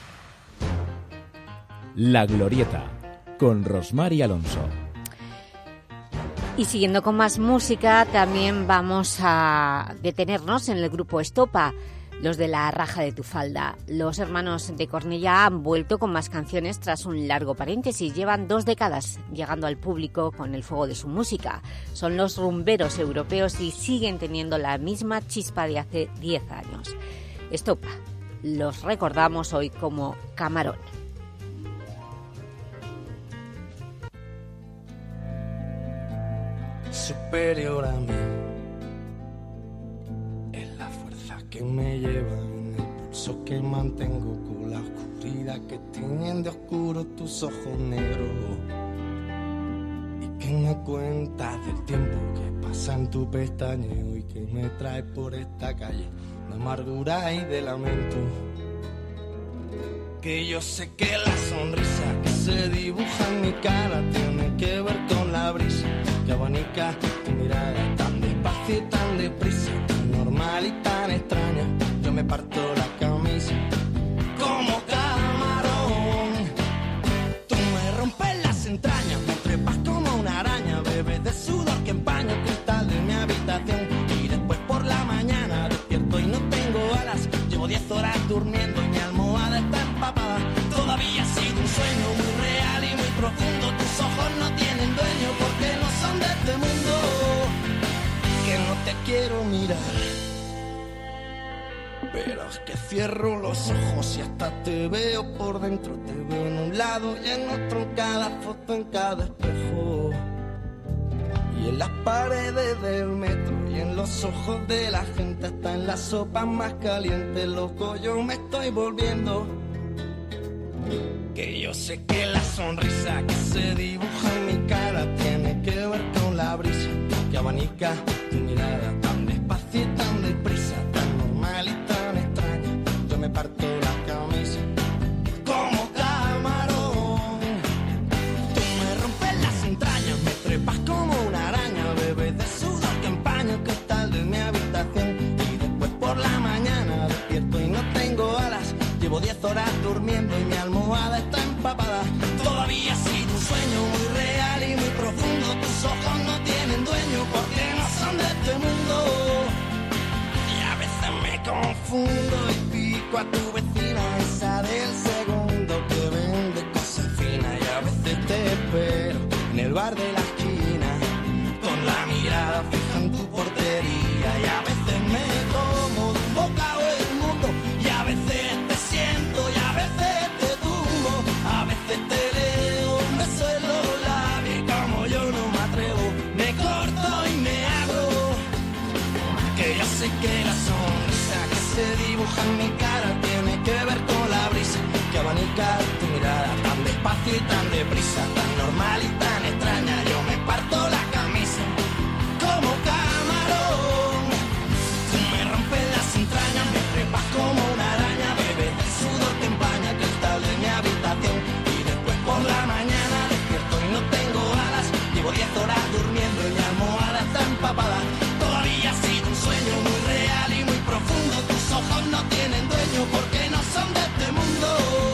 Speaker 3: La Glorieta, con Rosmar y Alonso.
Speaker 2: Y siguiendo con más música, también vamos a detenernos en el grupo Estopa, los de La Raja de tu Falda. Los hermanos de Cornellá han vuelto con más canciones tras un largo paréntesis. Llevan 2 décadas llegando al público con el fuego de su música. Son los rumberos europeos y siguen teniendo la misma chispa de hace 10 años. Estopa, los recordamos hoy como Camarón.
Speaker 4: Superior a mí que me lleva en el pulso que mantengo con la oscuridad que tienen de oscuro tus ojos negros y que me cuentas del tiempo que pasa en tu pestañeo y que me trae por esta calle de amargura y de lamento. Que yo sé que la sonrisa que se dibuja en mi cara tiene que ver con la brisa que abanica tu mirada tan despacio y tan deprisa, normal y tan extraña. Yo me parto la camisa como camarón. Tú me rompes las entrañas, me trepas como una araña, bebes de sudor que empaña el cristal de mi habitación. Y después por la mañana despierto y no tengo alas. Llevo 10 horas durmiendo y mi almohada está empapada. Todavía ha sido un sueño muy real y muy profundo. Tus ojos no tienen dueño porque no son de este mundo. Que no te quiero mirar, pero es que cierro los ojos y hasta te veo por dentro. Te veo en un lado y en otro, en cada foto, en cada espejo, y en las paredes del metro y en los ojos de la gente, hasta en la sopa más caliente. Loco, yo me estoy volviendo. Que yo sé que la sonrisa que se dibuja en mi cara tiene que ver con la brisa que abanica tu mirada tan despacio y tan deprisa, tan normal y tan extraña. Yo me parto la camisa como camarón. Tú me rompes las entrañas, me trepas como una araña, bebes de sudor que empaña el cristal de mi habitación. Y después por la mañana despierto y no tengo alas. Llevo 10 horas durmiendo y mi almohada está empapada. Todavía ha sido un sueño muy real y muy profundo. Tus ojos no tienen dueño porque no son de este mundo. bar de la esquina, con la mirada fija en tu portería. Y a veces me como de un bocado el mundo, y a veces te siento y a veces te tumbo, a veces te leo un beso en los labios y como yo no me atrevo, me corto y me abro. Que yo sé que la sonrisa que se dibuja en mi cara tiene que ver con la brisa que abanica tu mirada tan despacio y tan deprisa, tan normal y tan extraña. Yo me parto la camisa como camarón, tú me rompes las entrañas, me trepas como una araña, bebes el sudor que empaña el cristal de mi habitación. Y después por la mañana despierto y no tengo alas, llevo 10 horas durmiendo y mi almohada está empapada. Todavía ha sido un sueño muy real y muy profundo, tus ojos no tienen dueño porque no son de este mundo.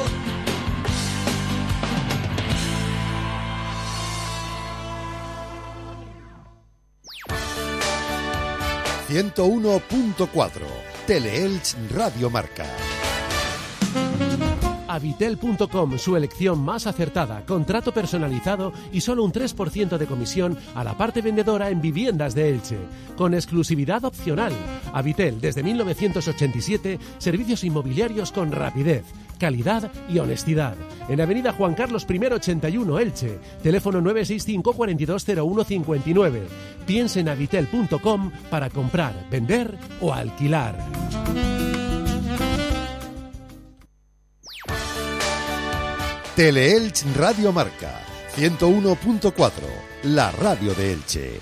Speaker 1: 101.4 Teleelch Radio Marca.
Speaker 9: Habitel.com, su elección más acertada, contrato personalizado y solo un 3% de comisión a la parte vendedora en viviendas de Elche, con exclusividad opcional. Habitel, desde 1987, servicios inmobiliarios con rapidez, calidad y honestidad. En Avenida Juan Carlos I 81, Elche, teléfono 965 420159. Piense en Habitel.com para comprar, vender o alquilar.
Speaker 1: Teleelch Radio Marca 101.4, la radio de Elche.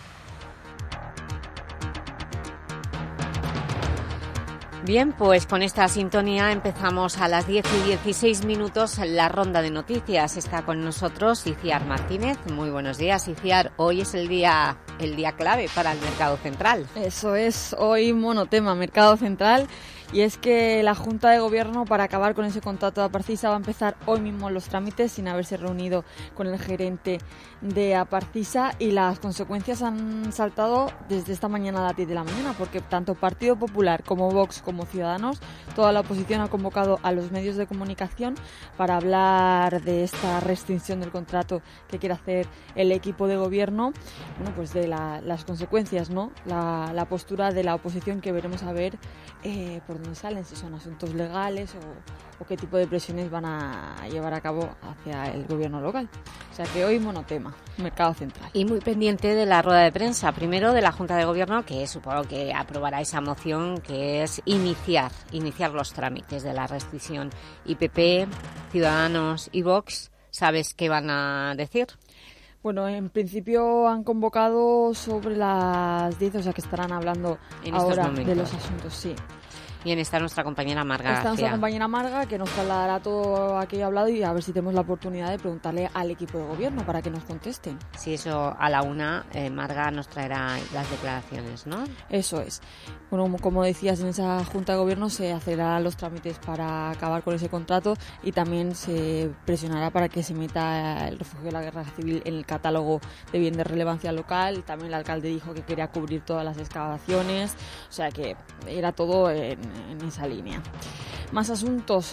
Speaker 2: Bien, pues con esta sintonía empezamos a las 10:16 la ronda de noticias. Está con nosotros Iciar Martínez. Muy buenos días, Iciar. Hoy es el día clave para el mercado central.
Speaker 6: Eso es, hoy monotema, mercado central. Y es que la Junta de Gobierno, para acabar con ese contrato de Aparcisa, va a empezar hoy mismo los trámites sin haberse reunido con el gerente de Aparcisa, y las consecuencias han saltado desde esta mañana a las 10 de la mañana, porque tanto Partido Popular como Vox como Ciudadanos, toda la oposición ha convocado a los medios de comunicación para hablar de esta restricción del contrato que quiere hacer el equipo de Gobierno, bueno, pues de las consecuencias, ¿no? La postura de la oposición, que veremos a ver por dónde salen, si son asuntos legales o qué tipo de presiones van a llevar a cabo hacia el gobierno local. O sea que hoy monotema, mercado central.
Speaker 2: Y muy pendiente de la rueda de prensa, primero de la Junta de Gobierno, que supongo que aprobará esa moción, que es iniciar los trámites de la restricción. Y PP, Ciudadanos y Vox, ¿sabes qué van a decir?
Speaker 6: Bueno, en principio han convocado sobre las 10, o sea que estarán hablando
Speaker 2: en
Speaker 6: ahora de los asuntos, sí.
Speaker 2: Bien, está nuestra compañera Marga
Speaker 6: Está nuestra
Speaker 2: García.
Speaker 6: compañera Marga, que nos trasladará todo aquello hablado, y a ver si tenemos la oportunidad de preguntarle al equipo de Gobierno para que nos contesten.
Speaker 2: Sí, eso a la 1, Marga nos traerá las declaraciones, ¿no?
Speaker 6: Eso es. Bueno, como decías, en esa Junta de Gobierno se acelerarán los trámites para acabar con ese contrato, y también se presionará para que se meta el refugio de la guerra civil en el catálogo de bien de relevancia local. También el alcalde dijo que quería cubrir todas las excavaciones, o sea que era todo en esa línea. Más asuntos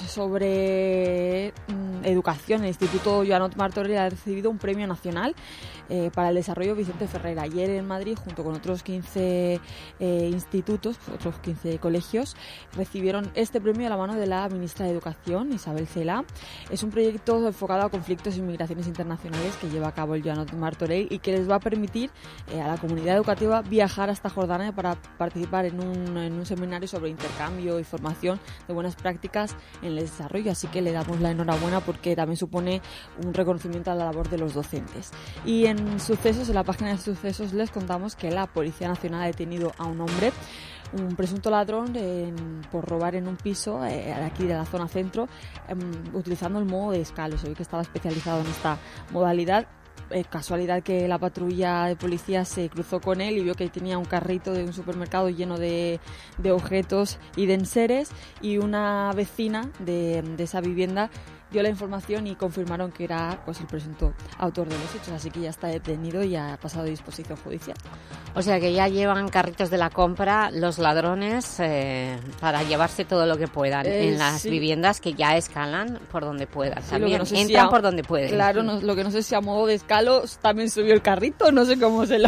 Speaker 6: sobre educación. El Instituto Joanot Martorell ha recibido un premio nacional para el desarrollo Vicente Ferrer. Ayer en Madrid, junto con otros 15 institutos, otros 15 colegios, recibieron este premio a la mano de la ministra de Educación, Isabel Cela. Es un proyecto enfocado a conflictos y migraciones internacionales que lleva a cabo el Joanot Martorell, y que les va a permitir a la comunidad educativa viajar hasta Jordania para participar en un seminario sobre intercambio y formación de buenas prácticas en el desarrollo. Así que le damos la enhorabuena, porque también supone un reconocimiento a la labor de los docentes. Y en sucesos, en la página de sucesos, les contamos que la Policía Nacional ha detenido a un hombre, un presunto ladrón, por robar en un piso aquí de la zona centro, utilizando el modo de escalo. Se ve que estaba especializado en esta modalidad. Casualidad que la patrulla de policía se cruzó con él y vio que tenía un carrito de un supermercado lleno de objetos y de enseres, y una vecina de esa vivienda dio la información y confirmaron que era pues el presunto autor de los hechos, así que ya está detenido y ha pasado a disposición judicial.
Speaker 2: O sea que ya llevan carritos de la compra los ladrones para llevarse todo lo que puedan en las viviendas, que ya escalan por donde puedan.
Speaker 6: Sí,
Speaker 2: también
Speaker 6: no sé
Speaker 2: entran
Speaker 6: si
Speaker 2: por donde pueden.
Speaker 6: Claro, lo que no sé si a modo de escalo también subió el carrito, no sé cómo se lo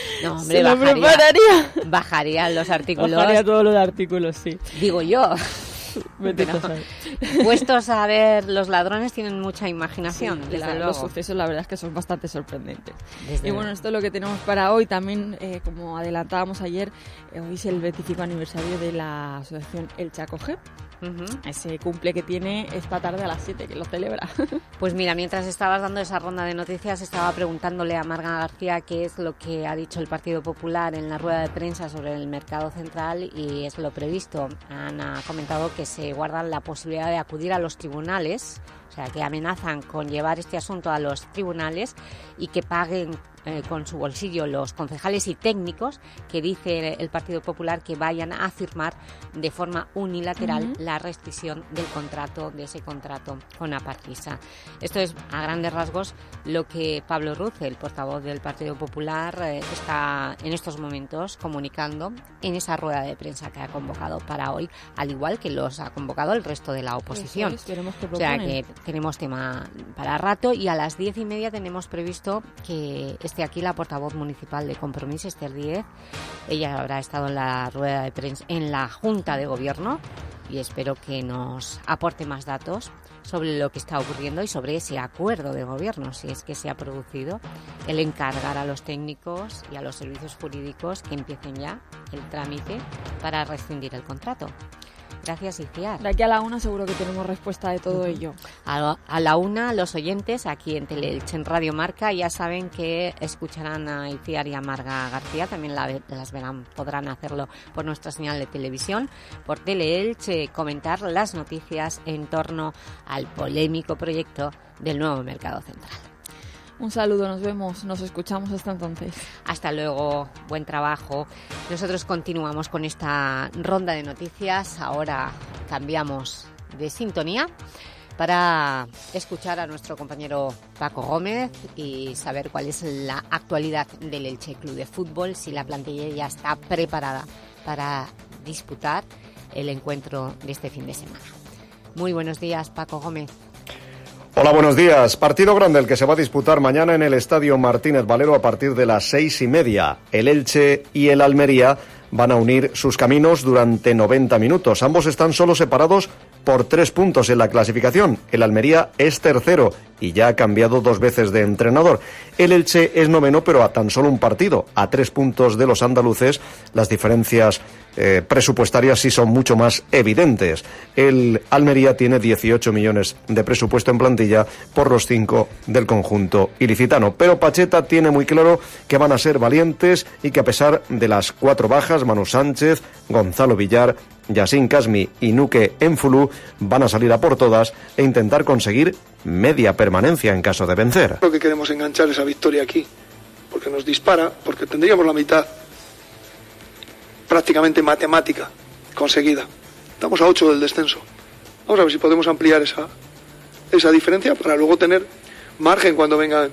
Speaker 6: prepararía.
Speaker 2: Bajarían los artículos.
Speaker 6: Bajaría todo lo de artículos, sí.
Speaker 2: Digo yo.
Speaker 6: Vete
Speaker 2: Pero, puestos a ver, los ladrones tienen mucha imaginación.
Speaker 6: Sí,
Speaker 2: desde luego.
Speaker 6: los sucesos la verdad es que son bastante sorprendentes.
Speaker 2: Desde
Speaker 6: y bueno, esto es lo que tenemos para hoy. También, como adelantábamos ayer, hoy es el 25 aniversario de la asociación Elche Acoge. Ese cumple que tiene esta tarde a las 7, que lo celebra.
Speaker 2: Pues mira, mientras estabas dando esa ronda de noticias, estaba preguntándole a Marga García qué es lo que ha dicho el Partido Popular en la rueda de prensa sobre el mercado central, y es lo previsto. Han comentado que se guardan la posibilidad de acudir a los tribunales, o sea, que amenazan con llevar este asunto a los tribunales y que paguen con su bolsillo los concejales y técnicos que dice el Partido Popular que vayan a firmar de forma unilateral la rescisión del contrato, de ese contrato con Aparcisa. Esto es, a grandes rasgos, lo que Pablo Ruz, el portavoz del Partido Popular, está en estos momentos comunicando en esa rueda de prensa que ha convocado para hoy, al igual que los ha convocado el resto de la oposición.
Speaker 6: O
Speaker 2: sea que tenemos tema para rato, y a las 10:30 tenemos previsto que esté aquí la portavoz municipal de Compromís, Esther Díez. Ella habrá estado en la rueda de prensa, en la Junta de Gobierno, y espero que nos aporte más datos sobre lo que está ocurriendo y sobre ese acuerdo de gobierno, si es que se ha producido, el encargar a los técnicos y a los servicios jurídicos que empiecen ya el trámite para rescindir el contrato. Gracias, Iciar.
Speaker 6: De aquí a la 1 seguro que tenemos respuesta de todo ello.
Speaker 2: A la 1, los oyentes aquí en Teleelch, en Radio Marca, ya saben que escucharán a Iciar y a Marga García. También las verán, podrán hacerlo por nuestra señal de televisión, por Teleelch, comentar las noticias en torno al polémico proyecto del nuevo mercado central.
Speaker 6: Un saludo, nos vemos, nos escuchamos hasta entonces.
Speaker 2: Hasta luego, buen trabajo. Nosotros continuamos con esta ronda de noticias. Ahora cambiamos de sintonía para escuchar a nuestro compañero Paco Gómez y saber cuál es la actualidad del Elche Club de Fútbol, si la plantilla ya está preparada para disputar el encuentro de este fin de semana. Muy buenos días, Paco Gómez.
Speaker 10: Hola, buenos días. Partido grande el que se va a disputar mañana en el Estadio Martínez Valero a partir de las 6:30. El Elche y el Almería van a unir sus caminos durante 90 minutos. Ambos están solo separados por 3 puntos en la clasificación. El Almería es tercero y ya ha cambiado 2 veces de entrenador. El Elche es noveno, pero a tan solo un partido, a 3 puntos de los andaluces. Las diferencias presupuestarias sí son mucho más evidentes. El Almería tiene 18 millones de presupuesto en plantilla por los 5 del conjunto ilicitano. Pero Pacheta tiene muy claro que van a ser valientes y que a pesar de las 4 bajas, Manu Sánchez, Gonzalo Villar, Yacine Kasmi y Nuque Enfulu, van a salir a por todas e intentar conseguir media permanencia en caso de vencer.
Speaker 22: Lo que queremos enganchar esa victoria aquí, porque nos dispara, porque tendríamos la mitad prácticamente matemática conseguida. Estamos a 8 del descenso. Vamos a ver si podemos ampliar esa diferencia para luego tener margen cuando vengan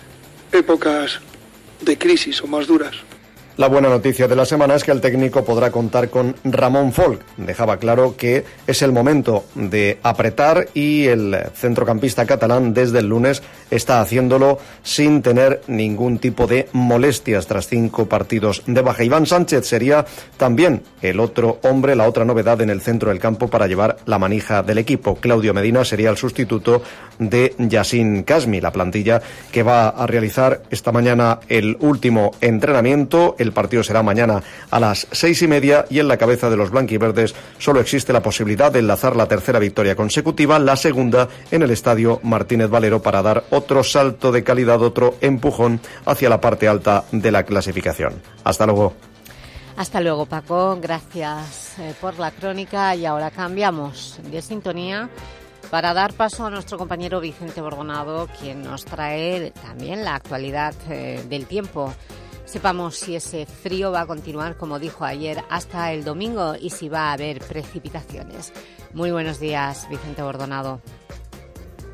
Speaker 22: épocas de crisis o más duras.
Speaker 10: La buena noticia de la semana es que el técnico podrá contar con Ramón Folch. Dejaba claro que es el momento de apretar y el centrocampista catalán desde el lunes está haciéndolo sin tener ningún tipo de molestias tras 5 partidos de baja. Iván Sánchez sería también el otro hombre, la otra novedad en el centro del campo para llevar la manija del equipo. Claudio Medina sería el sustituto de Yacine Kasmi, la plantilla que va a realizar esta mañana el último entrenamiento. El partido será mañana a las 6:30 y en la cabeza de los blanquiverdes solo existe la posibilidad de enlazar la tercera victoria consecutiva, la segunda en el Estadio Martínez Valero, para dar otro salto de calidad, otro empujón hacia la parte alta de la clasificación. Hasta luego.
Speaker 2: Hasta luego, Paco. Gracias por la crónica y ahora cambiamos de sintonía para dar paso a nuestro compañero Vicente Bordonado, quien nos trae también la actualidad del tiempo. Sepamos si ese frío va a continuar, como dijo ayer, hasta el domingo y si va a haber precipitaciones. Muy buenos días, Vicente Bordonado.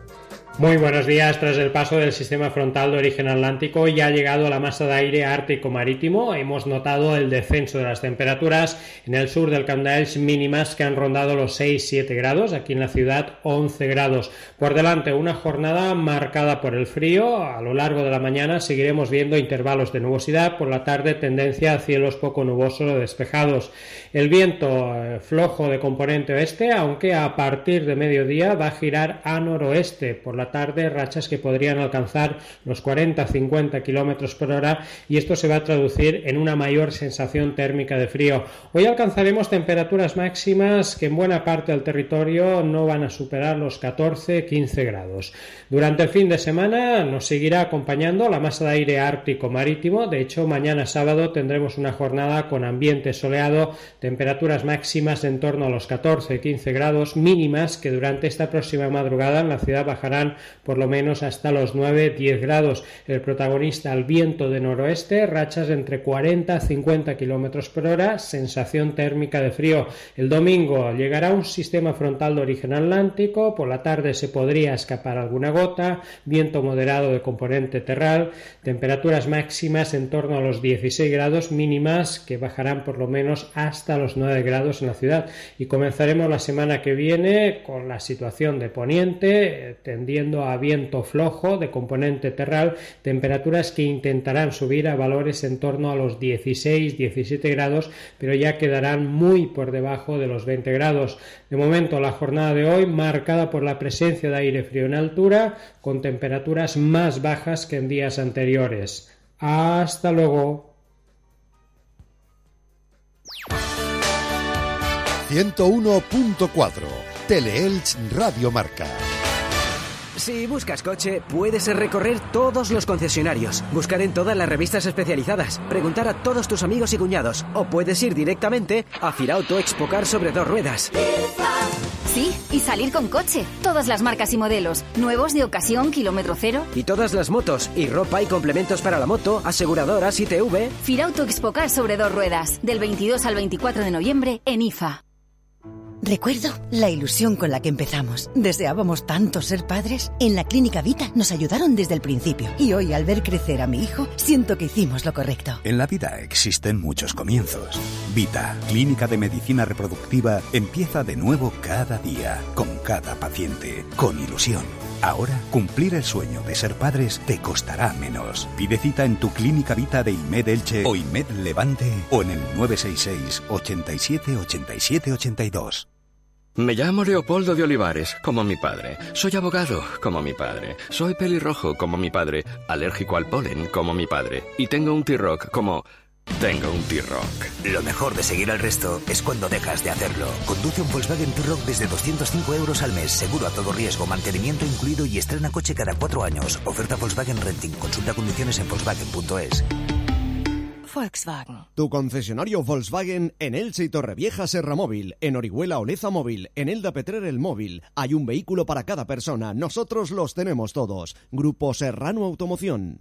Speaker 11: Muy buenos días. Tras el paso del sistema frontal de origen atlántico ya ha llegado la masa de aire ártico-marítimo. Hemos notado el descenso de las temperaturas en el sur del Camp d'Elx, mínimas que han rondado los 6-7 grados, aquí en la ciudad 11 grados. Por delante una jornada marcada por el frío. A lo largo de la mañana seguiremos viendo intervalos de nubosidad, por la tarde tendencia a cielos poco nubosos o despejados. El viento flojo de componente oeste, aunque a partir de mediodía va a girar a noroeste. Por la tarde rachas que podrían alcanzar los 40-50 km por hora, y esto se va a traducir en una mayor sensación térmica de frío. Hoy alcanzaremos temperaturas máximas que en buena parte del territorio no van a superar los 14-15 grados. Durante el fin de semana nos seguirá acompañando la masa de aire ártico marítimo. De hecho, mañana sábado tendremos una jornada con ambiente soleado, temperaturas máximas en torno a los 14-15 grados, mínimas que durante esta próxima madrugada en la ciudad bajarán por lo menos hasta los 9-10 grados. El protagonista, el viento de noroeste, rachas entre 40-50 km por hora, sensación térmica de frío. El domingo llegará un sistema frontal de origen atlántico, por la tarde se podría escapar alguna gota, viento moderado de componente terral, temperaturas máximas en torno a los 16 grados, mínimas que bajarán por lo menos hasta los 9 grados en la ciudad. Y comenzaremos la semana que viene con la situación de poniente, tendiendo a viento flojo de componente terral, temperaturas que intentarán subir a valores en torno a los 16-17 grados, pero ya quedarán muy por debajo de los 20 grados. De momento, la jornada de hoy marcada por la presencia de aire frío en altura, con temperaturas más bajas que en días anteriores. Hasta luego.
Speaker 1: 101.4 Teleelch Radio Marca.
Speaker 14: Si buscas coche, puedes recorrer todos los concesionarios, buscar en todas las revistas especializadas, preguntar a todos tus amigos y cuñados, o puedes ir directamente a Firauto Expocar sobre 2 ruedas.
Speaker 23: Sí, y salir con coche. Todas las marcas y modelos, nuevos de ocasión, kilómetro cero.
Speaker 14: Y todas las motos, y ropa y complementos para la moto, aseguradoras, ITV.
Speaker 23: Firauto Expocar sobre 2 ruedas, del 22 al 24 de noviembre en IFA.
Speaker 24: Recuerdo la ilusión con la que empezamos. Deseábamos tanto ser padres. En la Clínica Vita nos ayudaron desde el principio. Y hoy, al ver crecer a mi hijo, siento que hicimos lo correcto.
Speaker 25: En la vida existen muchos comienzos. Vita, Clínica de Medicina Reproductiva, empieza de nuevo cada día, con cada paciente, con ilusión. Ahora, cumplir el sueño de ser padres te costará menos. Pide cita en tu Clínica Vita de IMED Elche o IMED Levante o en el 966 87 87 82.
Speaker 26: Me llamo Leopoldo de Olivares, como mi padre. Soy abogado, como mi padre. Soy pelirrojo, como mi padre. Alérgico al polen, como mi padre. Y tengo un T-Rock, como... Tengo un T-Rock.
Speaker 27: Lo mejor de seguir al resto es cuando dejas de hacerlo. Conduce un Volkswagen T-Rock desde 205 euros al mes, seguro a todo riesgo, mantenimiento incluido y estrena coche cada 4 años. Oferta Volkswagen Renting. Consulta condiciones en Volkswagen.es.
Speaker 24: Volkswagen.
Speaker 7: Tu concesionario Volkswagen en Elche y Torrevieja Serra Móvil, en Orihuela Oleza Móvil, en Elda Petrer El Móvil. Hay un vehículo para cada persona. Nosotros los tenemos todos. Grupo Serrano Automoción.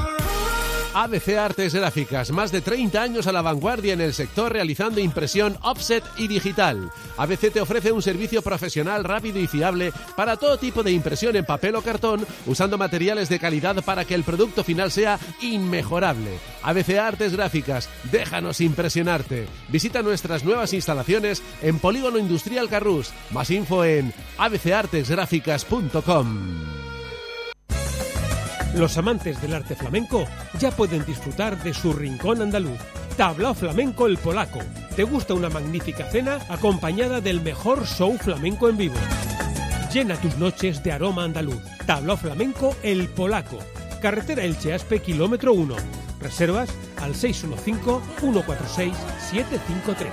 Speaker 9: ABC Artes Gráficas, más de 30 años a la vanguardia en el sector realizando impresión offset y digital. ABC te ofrece un servicio profesional rápido y fiable para todo tipo de impresión en papel o cartón, usando materiales de calidad para que el producto final sea inmejorable. ABC Artes Gráficas, déjanos impresionarte. Visita nuestras nuevas instalaciones en Polígono Industrial Carrús. Más info en abcartesgráficas.com.
Speaker 20: Los amantes del arte flamenco ya pueden disfrutar de su rincón andaluz. Tablao Flamenco El Polaco. ¿Te gusta una magnífica cena acompañada del mejor show flamenco en vivo? Llena tus noches de aroma andaluz. Tablao Flamenco El Polaco. Carretera Elche Aspe, kilómetro 1. Reservas al 615-146-753.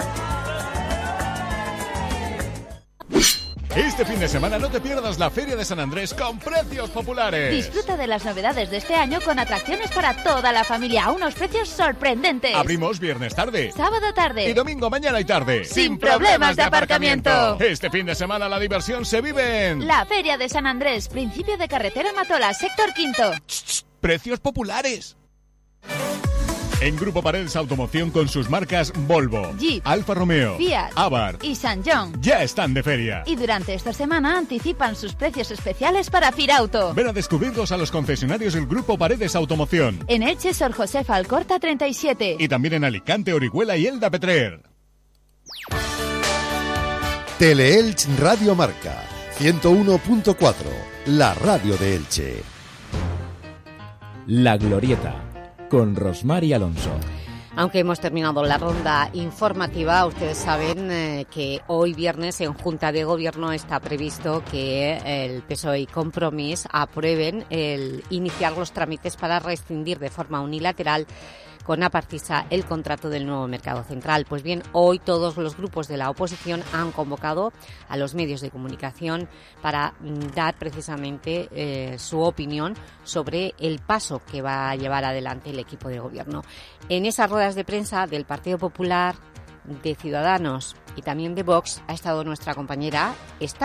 Speaker 12: Este fin de semana no te pierdas la Feria de San Andrés con precios populares.
Speaker 13: Disfruta de las novedades de este año con atracciones para toda la familia a unos precios sorprendentes.
Speaker 12: Abrimos viernes tarde,
Speaker 13: sábado tarde
Speaker 12: y domingo mañana y tarde.
Speaker 13: Sin problemas de aparcamiento.
Speaker 12: Este fin de semana la diversión se vive en
Speaker 13: la Feria de San Andrés, principio de carretera Matola, sector 5.
Speaker 12: Precios populares. En Grupo Paredes Automoción con sus marcas Volvo,
Speaker 13: Jeep,
Speaker 12: Alfa Romeo,
Speaker 13: Fiat,
Speaker 12: Abarth
Speaker 13: y San John.
Speaker 12: Ya están de feria.
Speaker 13: Y durante esta semana anticipan sus precios especiales para Firauto.
Speaker 12: Ven a descubrirlos a los concesionarios del Grupo Paredes Automoción.
Speaker 13: En Elche, Sor Josefa Alcorta 37.
Speaker 12: Y también en Alicante, Orihuela y Elda Petrer.
Speaker 1: Teleelch Radio Marca 101.4, la radio de Elche.
Speaker 3: La Glorieta, con Rosmar y Alonso.
Speaker 2: Aunque hemos terminado la ronda informativa, ustedes saben que hoy viernes en Junta de Gobierno está previsto que el PSOE y Compromís aprueben el iniciar los trámites para rescindir de forma unilateral con Apartisa el contrato del nuevo Mercado Central. Pues bien, hoy todos los grupos de la oposición han convocado a los medios de comunicación para dar precisamente su opinión sobre el paso que va a llevar adelante el equipo de gobierno. En esas ruedas de prensa del Partido Popular, de Ciudadanos y también de Vox está nuestra compañera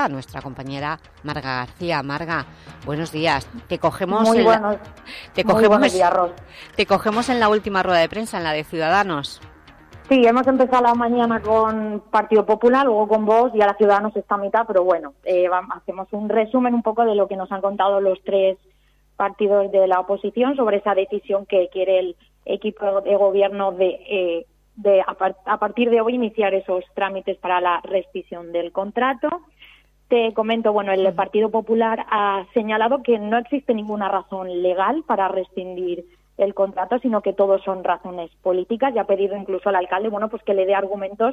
Speaker 2: Marga García. Marga, buenos días. Te cogemos buenos días, Ros. Te cogemos en la última rueda de prensa, en la de Ciudadanos.
Speaker 8: Sí, hemos empezado la mañana con Partido Popular, luego con Vox y ahora Ciudadanos está a mitad, pero bueno, hacemos un resumen un poco de lo que nos han contado los tres partidos de la oposición sobre esa decisión que quiere el equipo de gobierno de a partir de hoy iniciar esos trámites para la rescisión del contrato. Te comento, bueno, el Partido Popular ha señalado que no existe ninguna razón legal para rescindir el contrato, sino que todos son razones políticas, y ha pedido incluso al alcalde, bueno, pues que le dé argumentos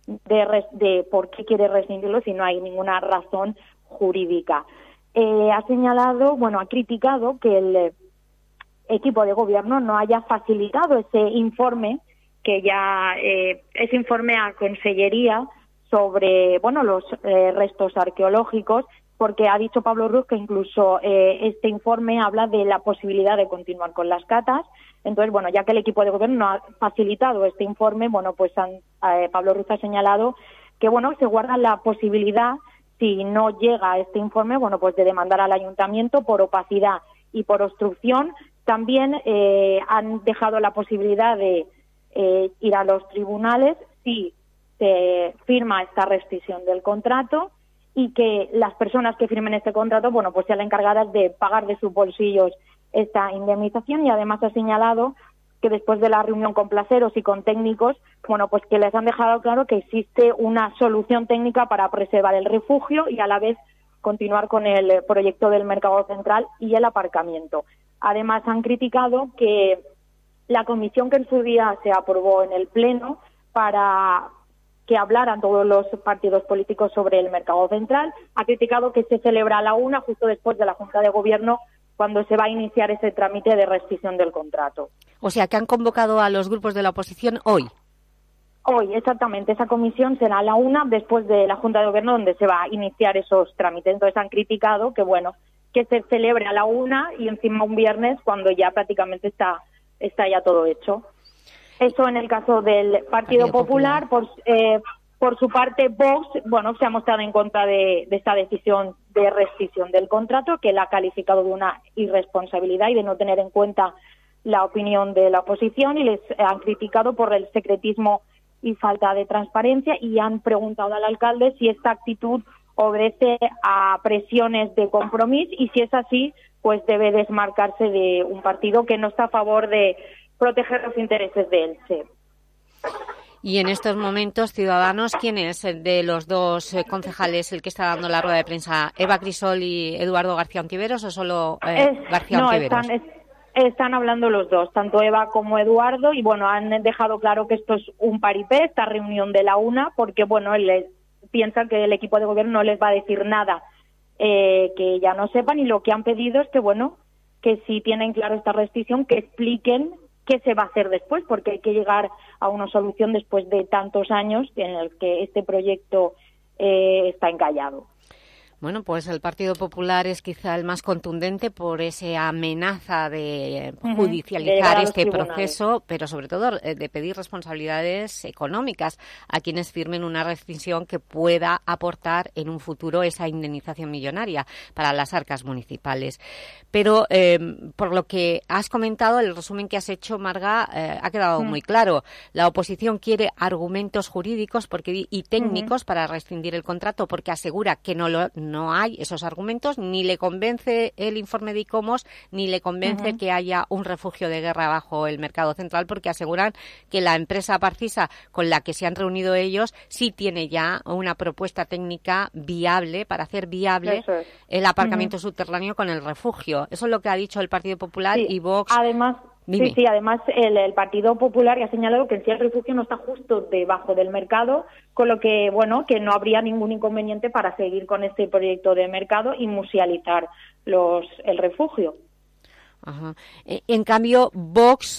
Speaker 8: de por qué quiere rescindirlo si no hay ninguna razón jurídica. Ha señalado, bueno, ha criticado que el equipo de gobierno no haya facilitado ese informe que ya ese informe a Consellería sobre, bueno, los restos arqueológicos, porque ha dicho Pablo Ruz que incluso este informe habla de la posibilidad de continuar con las catas. Entonces, bueno, ya que el equipo de gobierno no ha facilitado este informe, bueno, pues Pablo Ruz ha señalado que, bueno, se guarda la posibilidad, si no llega este informe, bueno, pues de demandar al ayuntamiento por opacidad y por obstrucción. También han dejado la posibilidad de ir a los tribunales si se firma esta rescisión del contrato, y que las personas que firmen este contrato, bueno, pues sean encargadas de pagar de sus bolsillos esta indemnización. Y además ha señalado que después de la reunión con placeros y con técnicos, bueno, pues que les han dejado claro que existe una solución técnica para preservar el refugio y a la vez continuar con el proyecto del Mercado Central y el aparcamiento. Además han criticado que la comisión que en su día se aprobó en el Pleno para que hablaran todos los partidos políticos sobre el Mercado Central, ha criticado que se celebra a la 1 justo después de la Junta de Gobierno, cuando se va a iniciar ese trámite de rescisión del contrato.
Speaker 2: O sea, que han convocado a los grupos de la oposición hoy.
Speaker 8: Hoy, exactamente. Esa comisión será a la 1 después de la Junta de Gobierno, donde se va a iniciar esos trámites. Entonces han criticado que, bueno, que se celebre a la 1 y encima un viernes, cuando ya prácticamente está ya todo hecho. Eso en el caso del Partido Popular. Por su parte, Vox, bueno, se ha mostrado en contra de esta decisión de rescisión del contrato, que la ha calificado de una irresponsabilidad y de no tener en cuenta la opinión de la oposición, y les han criticado por el secretismo y falta de transparencia, y han preguntado al alcalde si esta actitud obedece a presiones de Compromís, y si es así, pues debe desmarcarse de un partido que no está a favor de proteger los intereses de Elche.
Speaker 2: Y en estos momentos, Ciudadanos, ¿quién es de los dos concejales el que está dando la rueda de prensa? ¿Eva Crisol y Eduardo García Ontiveros o solo García Ontiveros?
Speaker 8: Están hablando los dos, tanto Eva como Eduardo, y bueno, han dejado claro que esto es un paripé, esta reunión de la 1, porque bueno, él piensa que el equipo de gobierno no les va a decir nada que ya no sepan, y lo que han pedido es que, bueno, que si tienen claro esta rescisión, que expliquen qué se va a hacer después, porque hay que llegar a una solución después de tantos años en el que este proyecto está encallado.
Speaker 2: Bueno, pues el Partido Popular es quizá el más contundente por esa amenaza de judicializar este proceso, pero sobre todo de pedir responsabilidades económicas a quienes firmen una rescisión que pueda aportar en un futuro esa indemnización millonaria para las arcas municipales. Pero por lo que has comentado, el resumen que has hecho, Marga, ha quedado muy claro. La oposición quiere argumentos jurídicos y técnicos para rescindir el contrato, porque asegura que no hay esos argumentos, ni le convence el informe de ICOMOS, ni le convence que haya un refugio de guerra bajo el mercado central, porque aseguran que la empresa Parcisa con la que se han reunido ellos sí tiene ya una propuesta técnica viable para hacer viable el aparcamiento subterráneo con el refugio. Eso es lo que ha dicho el Partido Popular y Vox.
Speaker 8: Además, además el Partido Popular ya ha señalado que en sí el refugio no está justo debajo del mercado, con lo que, que no habría ningún inconveniente para seguir con este proyecto de mercado y musealizar el refugio.
Speaker 2: Ajá. En cambio, Vox,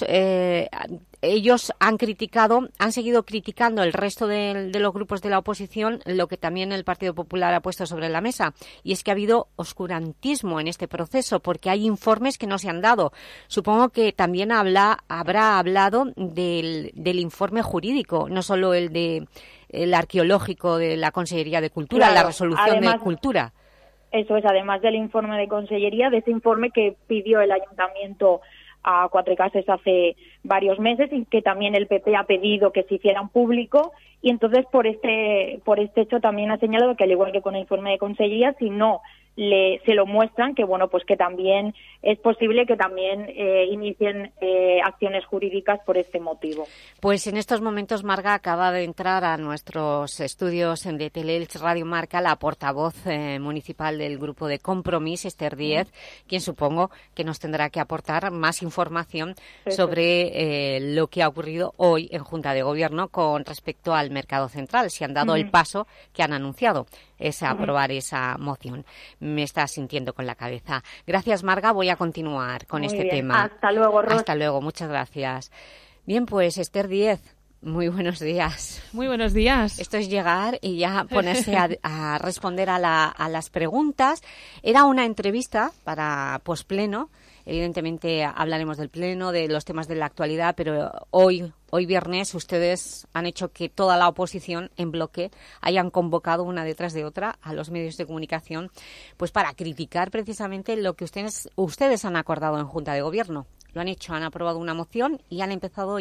Speaker 2: ellos han seguido criticando el resto de los grupos de la oposición, lo que también el Partido Popular ha puesto sobre la mesa, y es que ha habido oscurantismo en este proceso, porque hay informes que no se han dado. Supongo que también habrá hablado del informe jurídico, no solo el arqueológico de la Consellería de Cultura, la resolución de Cultura.
Speaker 8: Eso es, además del informe de Consellería, de ese informe que pidió el Ayuntamiento a Cuatrecases hace varios meses y que también el PP ha pedido que se hicieran público, y entonces por este hecho también ha señalado que, al igual que con el informe de Consellería, si no se lo muestran, que pues que también es posible que también inicien acciones jurídicas por este motivo.
Speaker 2: Pues en estos momentos, Marga, acaba de entrar a nuestros estudios de Teleelch Radio Marca la portavoz municipal del grupo de Compromís, Esther Díez, quien supongo que nos tendrá que aportar más información sobre lo que ha ocurrido hoy en Junta de Gobierno con respecto al mercado central, si han dado el paso que han anunciado, es aprobar esa moción. Me está sintiendo con la cabeza. Gracias, Marga. Voy a continuar con este tema.
Speaker 8: Hasta luego, Ros.
Speaker 2: Hasta luego. Muchas gracias. Bien, pues Esther Díez, muy buenos días.
Speaker 5: Muy buenos días.
Speaker 2: Esto es llegar y ya ponerse a responder a las preguntas. Era una entrevista para pospleno. Evidentemente hablaremos del pleno, de los temas de la actualidad, pero hoy viernes ustedes han hecho que toda la oposición en bloque hayan convocado una detrás de otra a los medios de comunicación, pues para criticar precisamente lo que ustedes han acordado en Junta de Gobierno. Lo han hecho, han aprobado una moción y han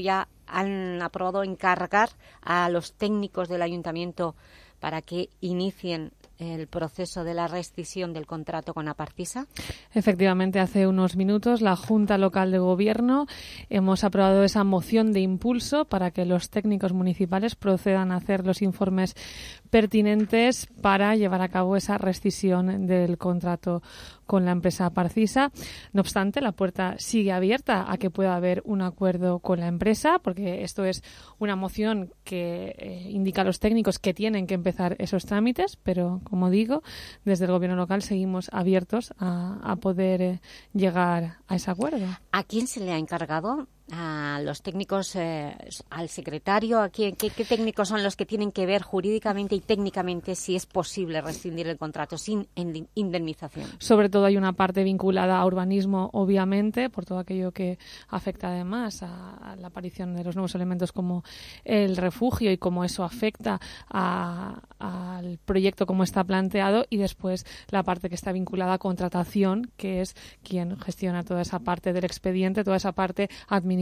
Speaker 2: aprobado encargar a los técnicos del Ayuntamiento para que inicien el proceso de la rescisión del contrato con Aparcisa.
Speaker 5: Efectivamente, hace unos minutos la Junta Local de Gobierno hemos aprobado esa moción de impulso para que los técnicos municipales procedan a hacer los informes pertinentes para llevar a cabo esa rescisión del contrato con la empresa Aparcisa. No obstante, la puerta sigue abierta a que pueda haber un acuerdo con la empresa, porque esto es una moción que indica a los técnicos que tienen que empezar esos trámites, pero, como digo, desde el Gobierno local seguimos abiertos a poder llegar a ese acuerdo.
Speaker 2: ¿A quién se le ha encargado? ¿A los técnicos, al secretario? ¿A quién? ¿Qué técnicos son los que tienen que ver jurídicamente y técnicamente si es posible rescindir el contrato sin indemnización?
Speaker 5: Sobre todo hay una parte vinculada a urbanismo, obviamente, por todo aquello que afecta además a la aparición de los nuevos elementos como el refugio y cómo eso afecta al proyecto como está planteado, y después la parte que está vinculada a contratación, que es quien gestiona toda esa parte del expediente, toda esa parte administrativa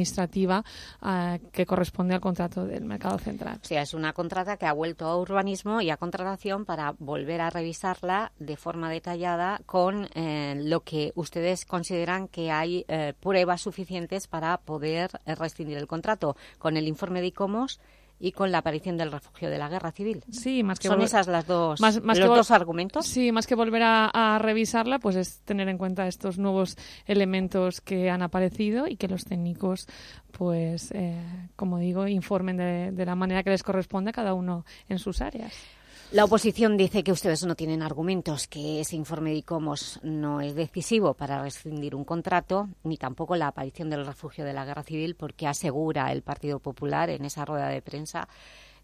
Speaker 5: que corresponde al contrato del mercado central.
Speaker 2: O sea, es una contrata que ha vuelto a urbanismo y a contratación para volver a revisarla de forma detallada con lo que ustedes consideran que hay pruebas suficientes para poder rescindir el contrato, con el informe de ICOMOS y con la aparición del refugio de la guerra civil.
Speaker 5: Sí, más que
Speaker 2: ¿Son esas las dos, los dos argumentos?
Speaker 5: Sí, más que volver a revisarla, pues es tener en cuenta estos nuevos elementos que han aparecido y que los técnicos, pues, como digo, informen de la manera que les corresponde a cada uno en sus áreas.
Speaker 2: La oposición dice que ustedes no tienen argumentos, que ese informe de ICOMOS no es decisivo para rescindir un contrato, ni tampoco la aparición del refugio de la guerra civil, porque asegura el Partido Popular en esa rueda de prensa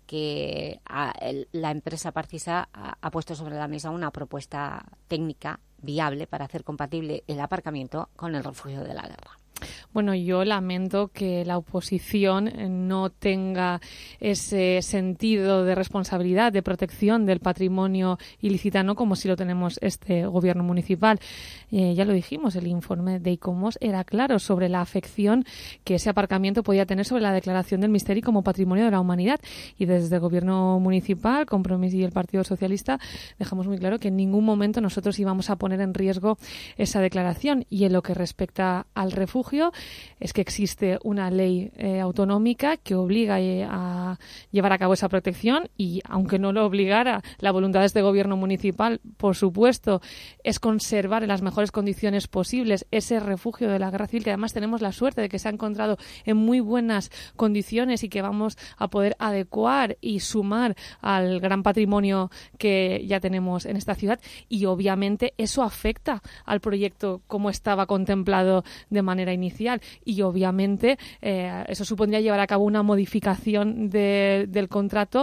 Speaker 2: que la empresa Parcisa ha puesto sobre la mesa una propuesta técnica viable para hacer compatible el aparcamiento con el refugio de la guerra.
Speaker 5: Bueno, yo lamento que la oposición no tenga ese sentido de responsabilidad, de protección del patrimonio ilicitano como si lo tenemos este gobierno municipal. Ya lo dijimos, el informe de ICOMOS era claro sobre la afección que ese aparcamiento podía tener sobre la declaración del Misteri como patrimonio de la humanidad. Y desde el gobierno municipal, Compromís y el Partido Socialista dejamos muy claro que en ningún momento nosotros íbamos a poner en riesgo esa declaración. Y en lo que respecta al refugio, es que existe una ley autonómica que obliga a llevar a cabo esa protección y, aunque no lo obligara, la voluntad de este gobierno municipal, por supuesto, es conservar en las mejores condiciones posibles ese refugio de la Guerra Civil, que además tenemos la suerte de que se ha encontrado en muy buenas condiciones y que vamos a poder adecuar y sumar al gran patrimonio que ya tenemos en esta ciudad. Y obviamente eso afecta al proyecto como estaba contemplado de manera inicial, y obviamente eso supondría llevar a cabo una modificación del contrato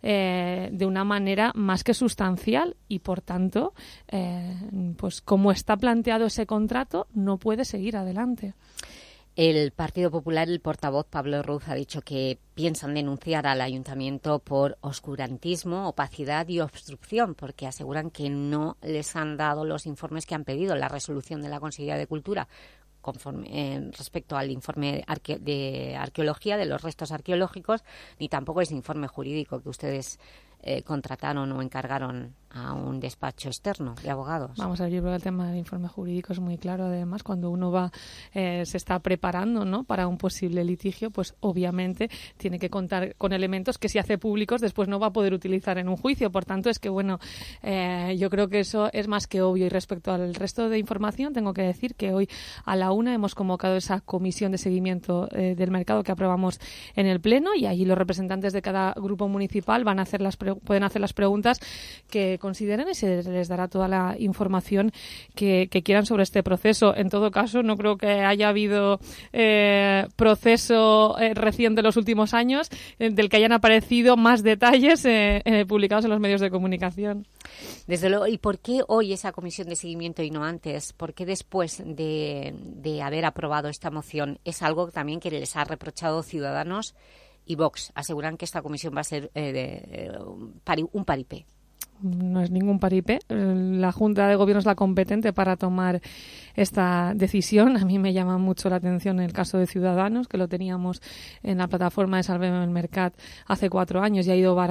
Speaker 5: de una manera más que sustancial, y por tanto pues como está planteado ese contrato no puede seguir adelante.
Speaker 2: El Partido Popular, el portavoz Pablo Ruz, ha dicho que piensan denunciar al Ayuntamiento por oscurantismo, opacidad y obstrucción, porque aseguran que no les han dado los informes que han pedido, la resolución de la Consejería de Cultura respecto al informe de arqueología, de los restos arqueológicos, ni tampoco ese informe jurídico que ustedes contrataron o encargaron a un despacho externo de abogados.
Speaker 5: Vamos a ver, yo creo que el tema del informe jurídico es muy claro. Además, cuando uno va se está preparando, ¿no?, para un posible litigio, pues obviamente tiene que contar con elementos que, si hace públicos, después no va a poder utilizar en un juicio. Por tanto, es que, bueno, yo creo que eso es más que obvio. Y respecto al resto de información, tengo que decir que hoy a la 1 hemos convocado esa comisión de seguimiento del mercado que aprobamos en el Pleno, y allí los representantes de cada grupo municipal pueden hacer las preguntas que consideren, y se les dará toda la información que quieran sobre este proceso. En todo caso, no creo que haya habido proceso reciente en los últimos años del que hayan aparecido más detalles publicados en los medios de comunicación.
Speaker 2: Desde luego. ¿Y por qué hoy esa comisión de seguimiento y no antes? ¿Por qué después de haber aprobado esta moción? Es algo también que les ha reprochado Ciudadanos y Vox. Aseguran que esta comisión va a ser un paripé.
Speaker 5: No es ningún paripé. La Junta de Gobierno es la competente para tomar esta decisión. A mí me llama mucho la atención el caso de Ciudadanos, que lo teníamos en la plataforma de Salvem el Mercat hace 4 años y ha ido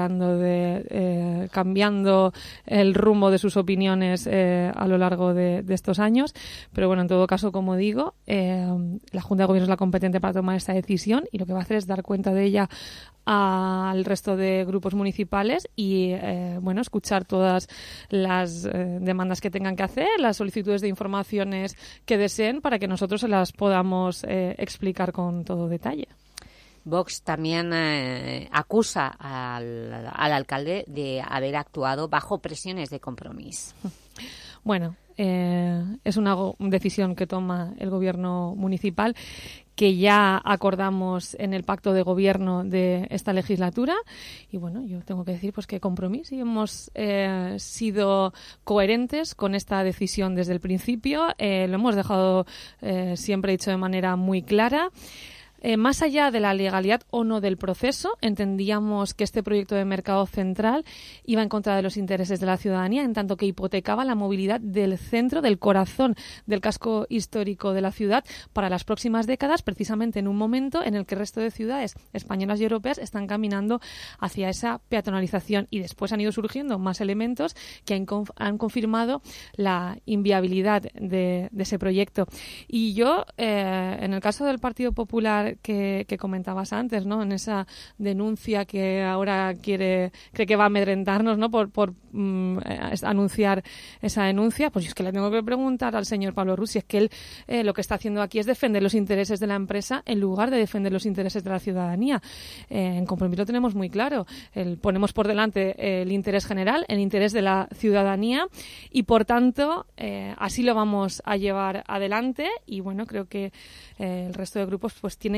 Speaker 5: cambiando el rumbo de sus opiniones a lo largo de estos años. Pero bueno, en todo caso, como digo, la Junta de Gobierno es la competente para tomar esta decisión, y lo que va a hacer es dar cuenta de ella al resto de grupos municipales y escuchar todas las demandas que tengan que hacer, las solicitudes de informaciones que deseen, para que nosotros se las podamos explicar con todo detalle.
Speaker 2: Vox también acusa al alcalde de haber actuado bajo presiones de Compromís.
Speaker 5: Bueno, es una decisión que toma el gobierno municipal, que ya acordamos en el pacto de gobierno de esta legislatura, y bueno, yo tengo que decir pues que Compromís y hemos sido coherentes con esta decisión desde el principio. Lo hemos dejado siempre dicho de manera muy clara. Más allá de la legalidad o no del proceso, entendíamos que este proyecto de mercado central iba en contra de los intereses de la ciudadanía, en tanto que hipotecaba la movilidad del centro, del corazón del casco histórico de la ciudad para las próximas décadas, precisamente en un momento en el que el resto de ciudades españolas y europeas están caminando hacia esa peatonalización. Y después han ido surgiendo más elementos que han confirmado la inviabilidad de ese proyecto. Y yo, en el caso del Partido Popular que comentabas antes, ¿no?, en esa denuncia que ahora cree que va a amedrentarnos, ¿no?, por anunciar esa denuncia, pues es que le tengo que preguntar al señor Pablo Ruz si es que él lo que está haciendo aquí es defender los intereses de la empresa en lugar de defender los intereses de la ciudadanía. En Compromís lo tenemos muy claro. Ponemos por delante el interés general, el interés de la ciudadanía, y por tanto así lo vamos a llevar adelante. Y bueno, creo que el resto de grupos pues tienen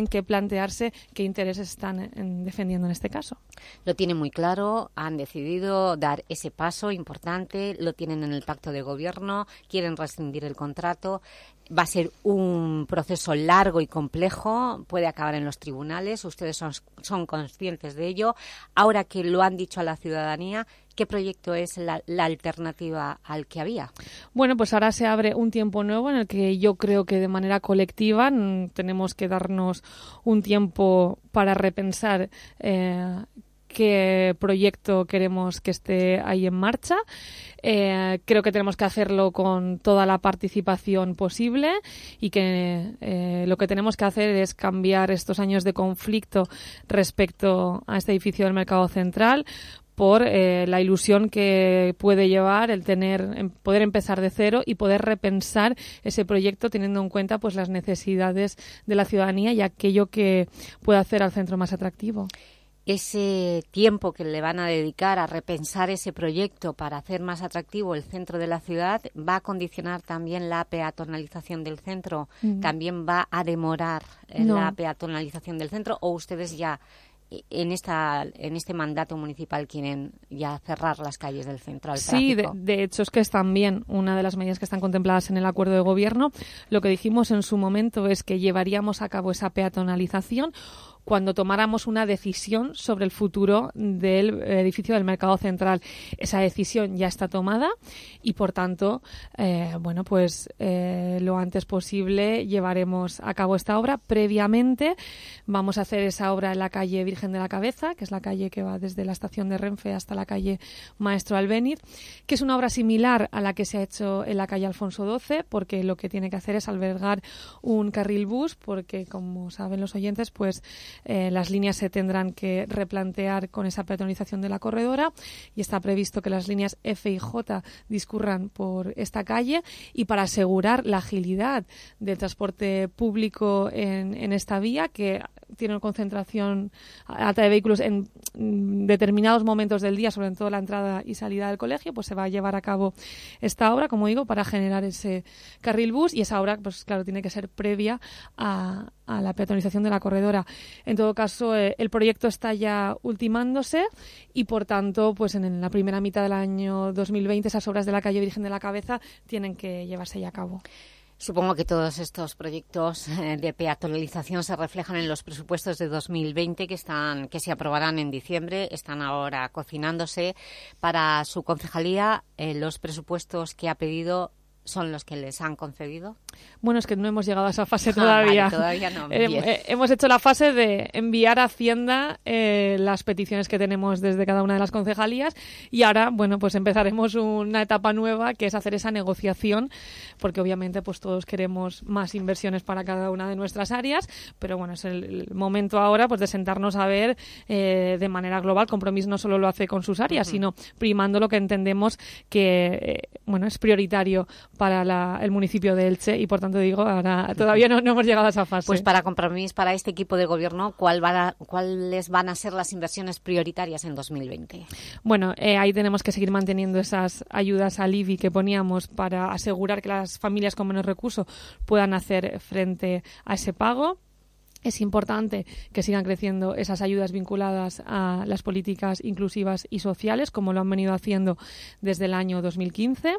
Speaker 5: tienen que plantearse qué intereses están defendiendo en este caso.
Speaker 2: Lo tienen muy claro, han decidido dar ese paso importante, lo tienen en el pacto de gobierno, quieren rescindir el contrato. Va a ser un proceso largo y complejo, puede acabar en los tribunales, ustedes son conscientes de ello. Ahora que lo han dicho a la ciudadanía, ¿qué proyecto es la alternativa al que había? Bueno, pues ahora se abre un tiempo nuevo en el que yo creo que de manera colectiva tenemos que darnos un tiempo para repensar qué proyecto queremos que esté ahí en marcha. Creo que tenemos que hacerlo con toda la participación posible y que lo que tenemos que hacer es cambiar estos años de conflicto respecto a este edificio del Mercado Central por la ilusión que puede llevar el poder empezar de cero y poder repensar ese proyecto teniendo en cuenta pues las necesidades de la ciudadanía y aquello que puede hacer al centro más atractivo. Ese tiempo que le van a dedicar a repensar ese proyecto para hacer más atractivo el centro de la ciudad va a condicionar también la peatonalización del centro, también va a demorar la peatonalización del centro, o ustedes ya en este mandato municipal quieren ya cerrar las calles del centro al tráfico. Sí, de hecho es que es también una de las medidas que están contempladas en el acuerdo de gobierno. Lo que dijimos en su momento es que llevaríamos a cabo esa peatonalización cuando tomáramos una decisión sobre el futuro del edificio del Mercado Central. Esa decisión ya está tomada y, por tanto, lo antes posible llevaremos a cabo esta obra. Previamente vamos a hacer esa obra en la calle Virgen de la Cabeza, que es la calle que va desde la estación de Renfe hasta la calle Maestro Albéniz, que es una obra similar a la que se ha hecho en la calle Alfonso XII, porque lo que tiene que hacer es albergar un carril bus, porque, como saben los oyentes, pues las líneas se tendrán que replantear con esa peatonalización de la corredora y está previsto que las líneas F y J discurran por esta calle, y para asegurar la agilidad del transporte público en esta vía, que tiene una concentración alta de vehículos en determinados momentos del día, sobre todo la entrada y salida del colegio, pues se va a llevar a cabo esta obra, como digo, para generar ese carril bus, y esa obra, pues claro, tiene que ser previa a la peatonalización de la corredora. En todo caso, el proyecto está ya ultimándose y, por tanto, pues en la primera mitad del año 2020 esas obras de la calle Virgen de la Cabeza tienen que llevarse ya a cabo. Supongo que todos estos proyectos de peatonalización se reflejan en los presupuestos de 2020 que se aprobarán en diciembre. Están ahora cocinándose para su concejalía. Los presupuestos que ha pedido ¿son los que les han concedido? Bueno, es que no hemos llegado a esa fase todavía. Vale, todavía no. Hemos hecho la fase de enviar a Hacienda las peticiones que tenemos desde cada una de las concejalías, y ahora, bueno, pues empezaremos una etapa nueva, que es hacer esa negociación, porque obviamente pues todos queremos más inversiones para cada una de nuestras áreas, pero bueno, es el momento ahora pues de sentarnos a ver de manera global. Compromís no solo lo hace con sus áreas, sino primando lo que entendemos que es prioritario para el municipio de Elche, y por tanto digo, ahora todavía no hemos llegado a esa fase. Pues para Compromís, para este equipo de gobierno, ¿cuáles van a ser las inversiones prioritarias en 2020? Bueno, ahí tenemos que seguir manteniendo esas ayudas al IBI que poníamos para asegurar que las familias con menos recursos puedan hacer frente a ese pago. Es importante que sigan creciendo esas ayudas vinculadas a las políticas inclusivas y sociales, como lo han venido haciendo desde el año 2015.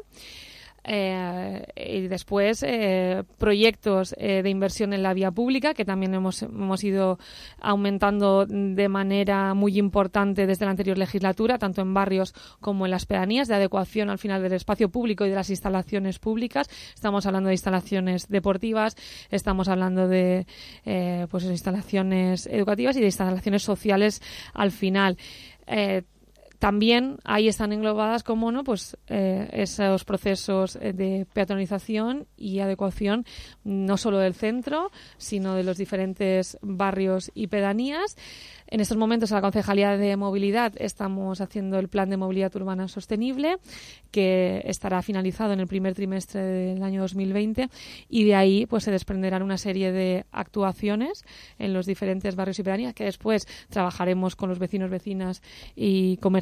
Speaker 2: Y después proyectos de inversión en la vía pública, que también hemos ido aumentando de manera muy importante desde la anterior legislatura, tanto en barrios como en las pedanías, de adecuación al final del espacio público y de las instalaciones públicas. Estamos hablando de instalaciones deportivas, estamos hablando de instalaciones educativas y de instalaciones sociales al final. También ahí están englobadas, como no, esos procesos de peatonalización y adecuación no solo del centro, sino de los diferentes barrios y pedanías. En estos momentos, en la Concejalía de Movilidad, estamos haciendo el Plan de Movilidad Urbana Sostenible, que estará finalizado en el primer trimestre del año 2020, y de ahí pues se desprenderán una serie de actuaciones en los diferentes barrios y pedanías, que después trabajaremos con los vecinos, vecinas y comerciantes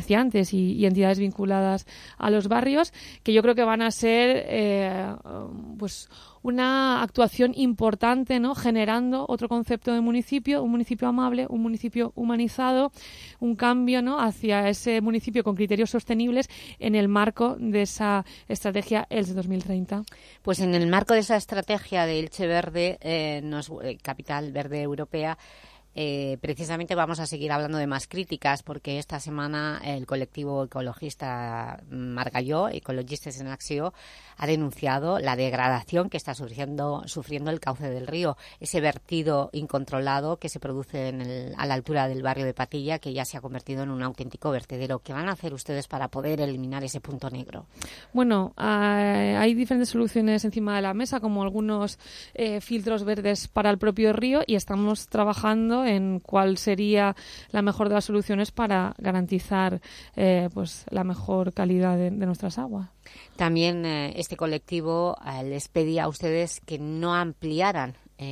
Speaker 5: comerciantes y entidades vinculadas a los barrios, que yo creo que van a ser pues una actuación importante, ¿no? Generando otro concepto de municipio, un municipio amable, un municipio humanizado, un cambio, ¿no? Hacia ese municipio con criterios sostenibles en el marco de esa estrategia Elche 2030.
Speaker 2: Pues en el marco de esa estrategia de Elche Verde, Capital Verde Europea, precisamente vamos a seguir hablando de más críticas, porque esta semana el colectivo ecologista Margalló, Ecologistes en Acció, ha denunciado la degradación que está sufriendo el cauce del río, ese vertido incontrolado que se produce a la altura del barrio de Patilla, que ya se ha convertido en un auténtico vertedero. ¿Qué van a hacer ustedes para poder eliminar ese punto negro?
Speaker 5: Bueno, hay diferentes soluciones encima de la mesa, como algunos filtros verdes para el propio río, y estamos trabajando en cuál sería la mejor de las soluciones para garantizar pues la mejor calidad de nuestras aguas.
Speaker 2: También este colectivo les pedía a ustedes que no ampliaran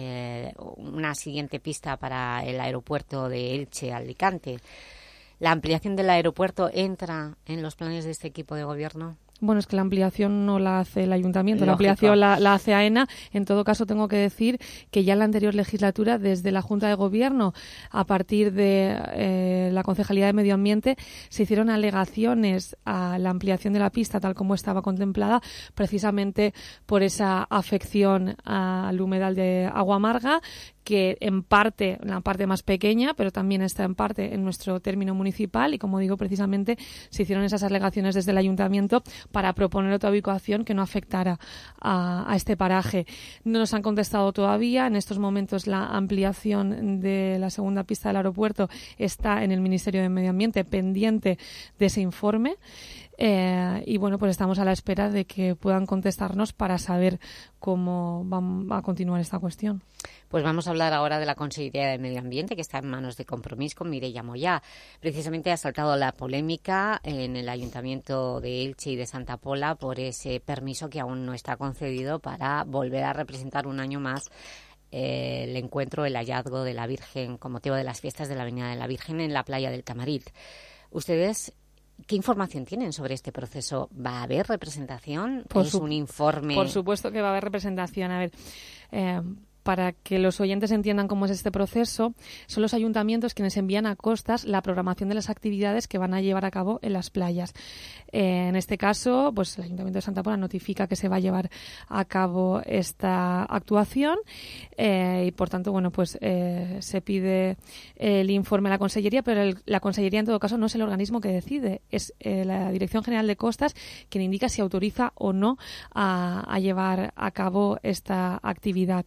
Speaker 2: una siguiente pista para el aeropuerto de Elche-Alicante. ¿La ampliación del aeropuerto entra en los planes de este equipo de gobierno?
Speaker 5: Bueno, es que la ampliación no la hace el ayuntamiento,
Speaker 2: Lógico.
Speaker 5: La ampliación la hace AENA. En todo caso, tengo que decir que ya en la anterior legislatura, desde la Junta de Gobierno, a partir de la Concejalía de Medio Ambiente, se hicieron alegaciones a la ampliación de la pista tal como estaba contemplada, precisamente por esa afección al humedal de agua amarga, que en parte, la parte más pequeña, pero también está en parte en nuestro término municipal, y como digo, precisamente se hicieron esas alegaciones desde el ayuntamiento para proponer otra ubicación que no afectara a este paraje. No nos han contestado todavía. En estos momentos la ampliación de la segunda pista del aeropuerto está en el Ministerio de Medio Ambiente, pendiente de ese informe. Y bueno, pues estamos a la espera de que puedan contestarnos para saber cómo va a continuar esta cuestión.
Speaker 2: Pues vamos a hablar ahora de la Consellería de Medio Ambiente, que está en manos de Compromís con Mireia Moyá. Precisamente ha saltado la polémica en el Ayuntamiento de Elche y de Santa Pola por ese permiso que aún no está concedido para volver a representar un año más el encuentro, el hallazgo de la Virgen con motivo de las fiestas de la Avenida de la Virgen en la playa del Tamarit. ¿Ustedes qué información tienen sobre este proceso? ¿Va a haber representación? ¿Es un informe?
Speaker 5: Por supuesto que va a haber representación. A ver, para que los oyentes entiendan cómo es este proceso, son los ayuntamientos quienes envían a Costas la programación de las actividades que van a llevar a cabo en las playas. En este caso, pues el Ayuntamiento de Santa Pola notifica que se va a llevar a cabo esta actuación y, por tanto, bueno, pues se pide el informe a la Consellería, pero la Consellería, en todo caso, no es el organismo que decide. Es la Dirección General de Costas quien indica si autoriza o no a llevar a cabo esta actividad.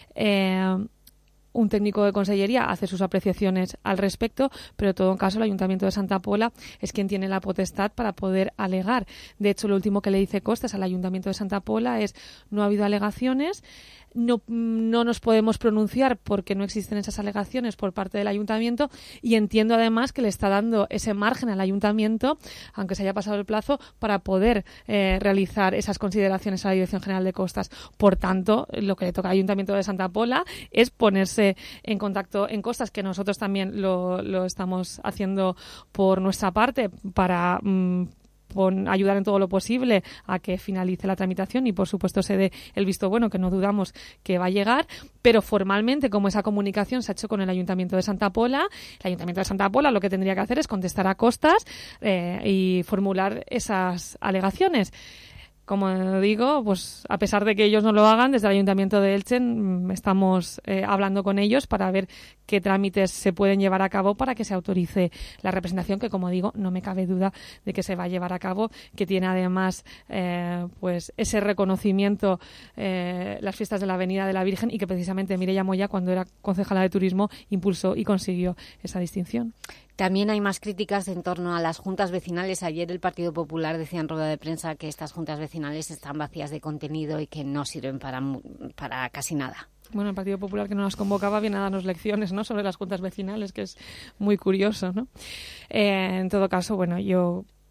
Speaker 5: Un técnico de Consellería hace sus apreciaciones al respecto, pero en todo caso el Ayuntamiento de Santa Pola es quien tiene la potestad para poder alegar. De hecho, lo último que le dice Costas al Ayuntamiento de Santa Pola es: no ha habido alegaciones, no nos podemos pronunciar porque no existen esas alegaciones por parte del Ayuntamiento, y entiendo además que le está dando ese margen al Ayuntamiento, aunque se haya pasado el plazo, para poder realizar esas consideraciones a la Dirección General de Costas. Por tanto, lo que le toca al Ayuntamiento de Santa Pola es ponerse en contacto en Costas, que nosotros también lo estamos haciendo por nuestra parte para ayudar en todo lo posible a que finalice la tramitación y, por supuesto, se dé el visto bueno, que no dudamos que va a llegar, pero formalmente, como esa comunicación se ha hecho con el Ayuntamiento de Santa Pola, el Ayuntamiento de Santa Pola lo que tendría que hacer es contestar a Costas y formular esas alegaciones. Como digo, pues a pesar de que ellos no lo hagan, desde el Ayuntamiento de Elche estamos hablando con ellos para ver qué trámites se pueden llevar a cabo para que se autorice la representación, que, como digo, no me cabe duda de que se va a llevar a cabo, que tiene además pues ese reconocimiento las fiestas de la Avenida de la Virgen, y que precisamente Mireia Moyá, cuando era concejala de Turismo, impulsó y consiguió esa distinción.
Speaker 2: También hay más críticas en torno a las juntas vecinales. Ayer el Partido Popular decía en rueda de prensa que estas juntas vecinales están vacías de contenido y que no sirven para casi nada.
Speaker 5: Bueno, el Partido Popular, que no las convocaba, viene a darnos lecciones, ¿no?, sobre las juntas vecinales, que es muy curioso, ¿no? En todo caso, bueno, yo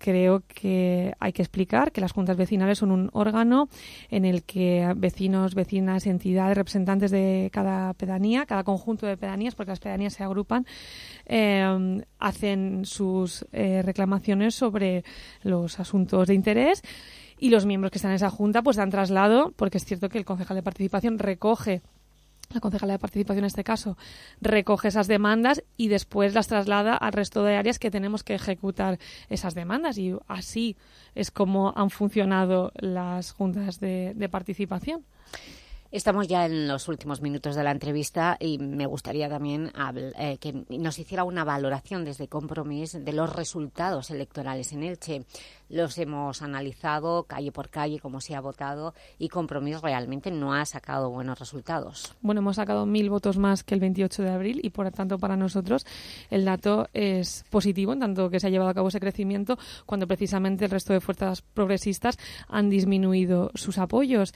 Speaker 5: creo que hay que explicar que las juntas vecinales son un órgano en el que vecinos, vecinas, entidades, representantes de cada pedanía, cada conjunto de pedanías, porque las pedanías se agrupan, hacen sus reclamaciones sobre los asuntos de interés, y los miembros que están en esa junta pues dan traslado, porque es cierto que el concejal de participación la concejala de participación en este caso, recoge esas demandas y después las traslada al resto de áreas que tenemos que ejecutar esas demandas, y así es como han funcionado las juntas de participación.
Speaker 2: Estamos ya en los últimos minutos de la entrevista y me gustaría también que nos hiciera una valoración desde Compromís de los resultados electorales en Elche. Los hemos analizado calle por calle, cómo se ha votado, y Compromís realmente no ha sacado buenos resultados.
Speaker 5: Bueno, hemos sacado 1.000 votos más que el 28 de abril y, por tanto, para nosotros el dato es positivo, en tanto que se ha llevado a cabo ese crecimiento cuando precisamente el resto de fuerzas progresistas han disminuido sus apoyos.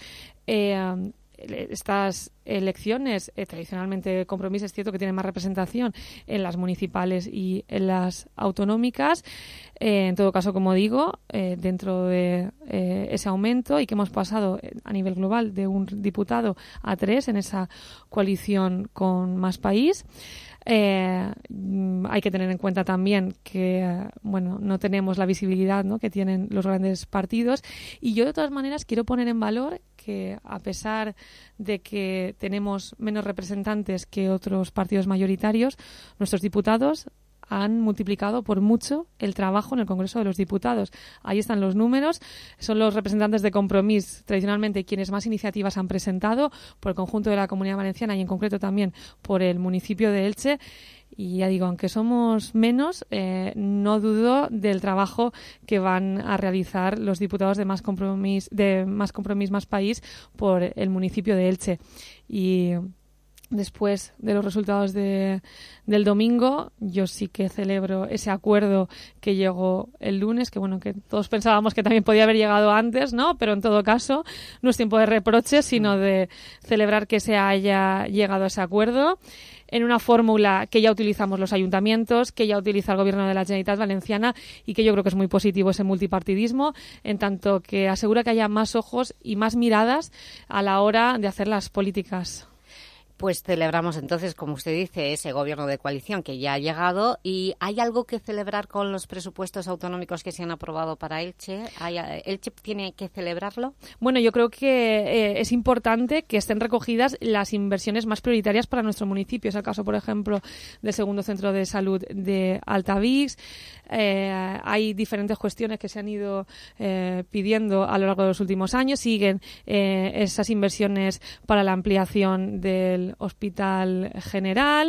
Speaker 5: Estas elecciones, tradicionalmente Compromís es cierto que tiene más representación en las municipales y en las autonómicas. En todo caso, como digo, dentro de ese aumento, y que hemos pasado a nivel global de un diputado a 3 en esa coalición con Más País. Hay que tener en cuenta también que no tenemos la visibilidad, ¿no?, que tienen los grandes partidos, y yo de todas maneras quiero poner en valor que, a pesar de que tenemos menos representantes que otros partidos mayoritarios, nuestros diputados han multiplicado por mucho el trabajo en el Congreso de los Diputados. Ahí están los números. Son los representantes de Compromís, tradicionalmente, quienes más iniciativas han presentado por el conjunto de la Comunidad Valenciana y en concreto también por el municipio de Elche. Y ya digo, aunque somos menos, no dudo del trabajo que van a realizar los diputados de Más Compromís, Más País por el municipio de Elche. Y después de los resultados del domingo, yo sí que celebro ese acuerdo que llegó el lunes, que que todos pensábamos que también podía haber llegado antes, ¿no? Pero en todo caso, no es tiempo de reproches, sino de celebrar que se haya llegado a ese acuerdo en una fórmula que ya utilizamos los ayuntamientos, que ya utiliza el Gobierno de la Generalitat Valenciana, y que yo creo que es muy positivo ese multipartidismo, en tanto que asegura que haya más ojos y más miradas a la hora de hacer las políticas.
Speaker 2: Pues celebramos entonces, como usted dice, ese gobierno de coalición que ya ha llegado. ¿Y hay algo que celebrar con los presupuestos autonómicos que se han aprobado para Elche? ¿Elche tiene que celebrarlo?
Speaker 5: Bueno, yo creo que es importante que estén recogidas las inversiones más prioritarias para nuestro municipio. Es el caso, por ejemplo, del segundo centro de salud de Altavix. Hay diferentes cuestiones que se han ido pidiendo a lo largo de los últimos años. Siguen esas inversiones para la ampliación del Hospital General,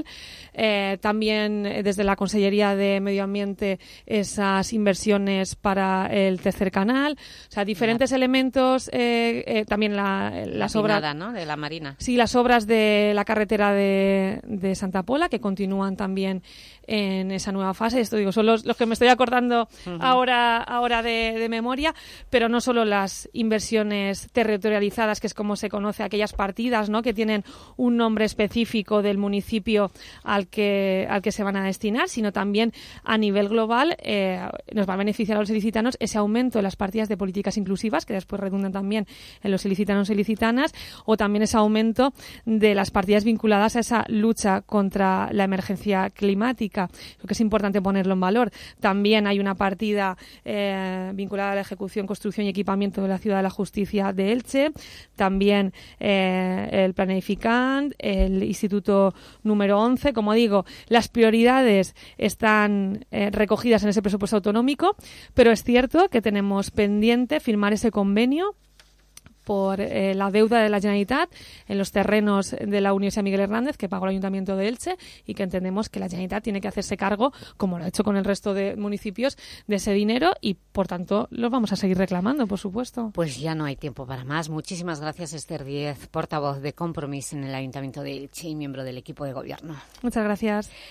Speaker 5: también desde la Consellería de Medio Ambiente esas inversiones para el tercer canal, o sea, diferentes elementos, también las obras,
Speaker 2: ¿no?, de la Marina.
Speaker 5: Sí, las obras de la carretera de Santa Pola, que continúan también en esa nueva fase. Esto digo, son los que me estoy acordando ahora de memoria, pero no solo las inversiones territorializadas, que es como se conoce aquellas partidas, ¿no?, que tienen un nombre específico del municipio al que se van a destinar, sino también a nivel global nos va a beneficiar a los ilicitanos ese aumento de las partidas de políticas inclusivas, que después redundan también en los ilicitanos e ilicitanas, o también ese aumento de las partidas vinculadas a esa lucha contra la emergencia climática. Creo que es importante ponerlo en valor. También hay una partida vinculada a la ejecución, construcción y equipamiento de la Ciudad de la Justicia de Elche, también el Planificant, el Instituto número 11. Como digo, las prioridades están recogidas en ese presupuesto autonómico, pero es cierto que tenemos pendiente firmar ese convenio por la deuda de la Generalitat en los terrenos de la Universidad Miguel Hernández que pagó el Ayuntamiento de Elche, y que entendemos que la Generalitat tiene que hacerse cargo, como lo ha hecho con el resto de municipios, de ese dinero, y por tanto lo vamos a seguir reclamando, por supuesto.
Speaker 2: Pues ya no hay tiempo para más. Muchísimas gracias, Esther Díez, portavoz de Compromís en el Ayuntamiento de Elche y miembro del equipo de gobierno.
Speaker 5: Muchas gracias.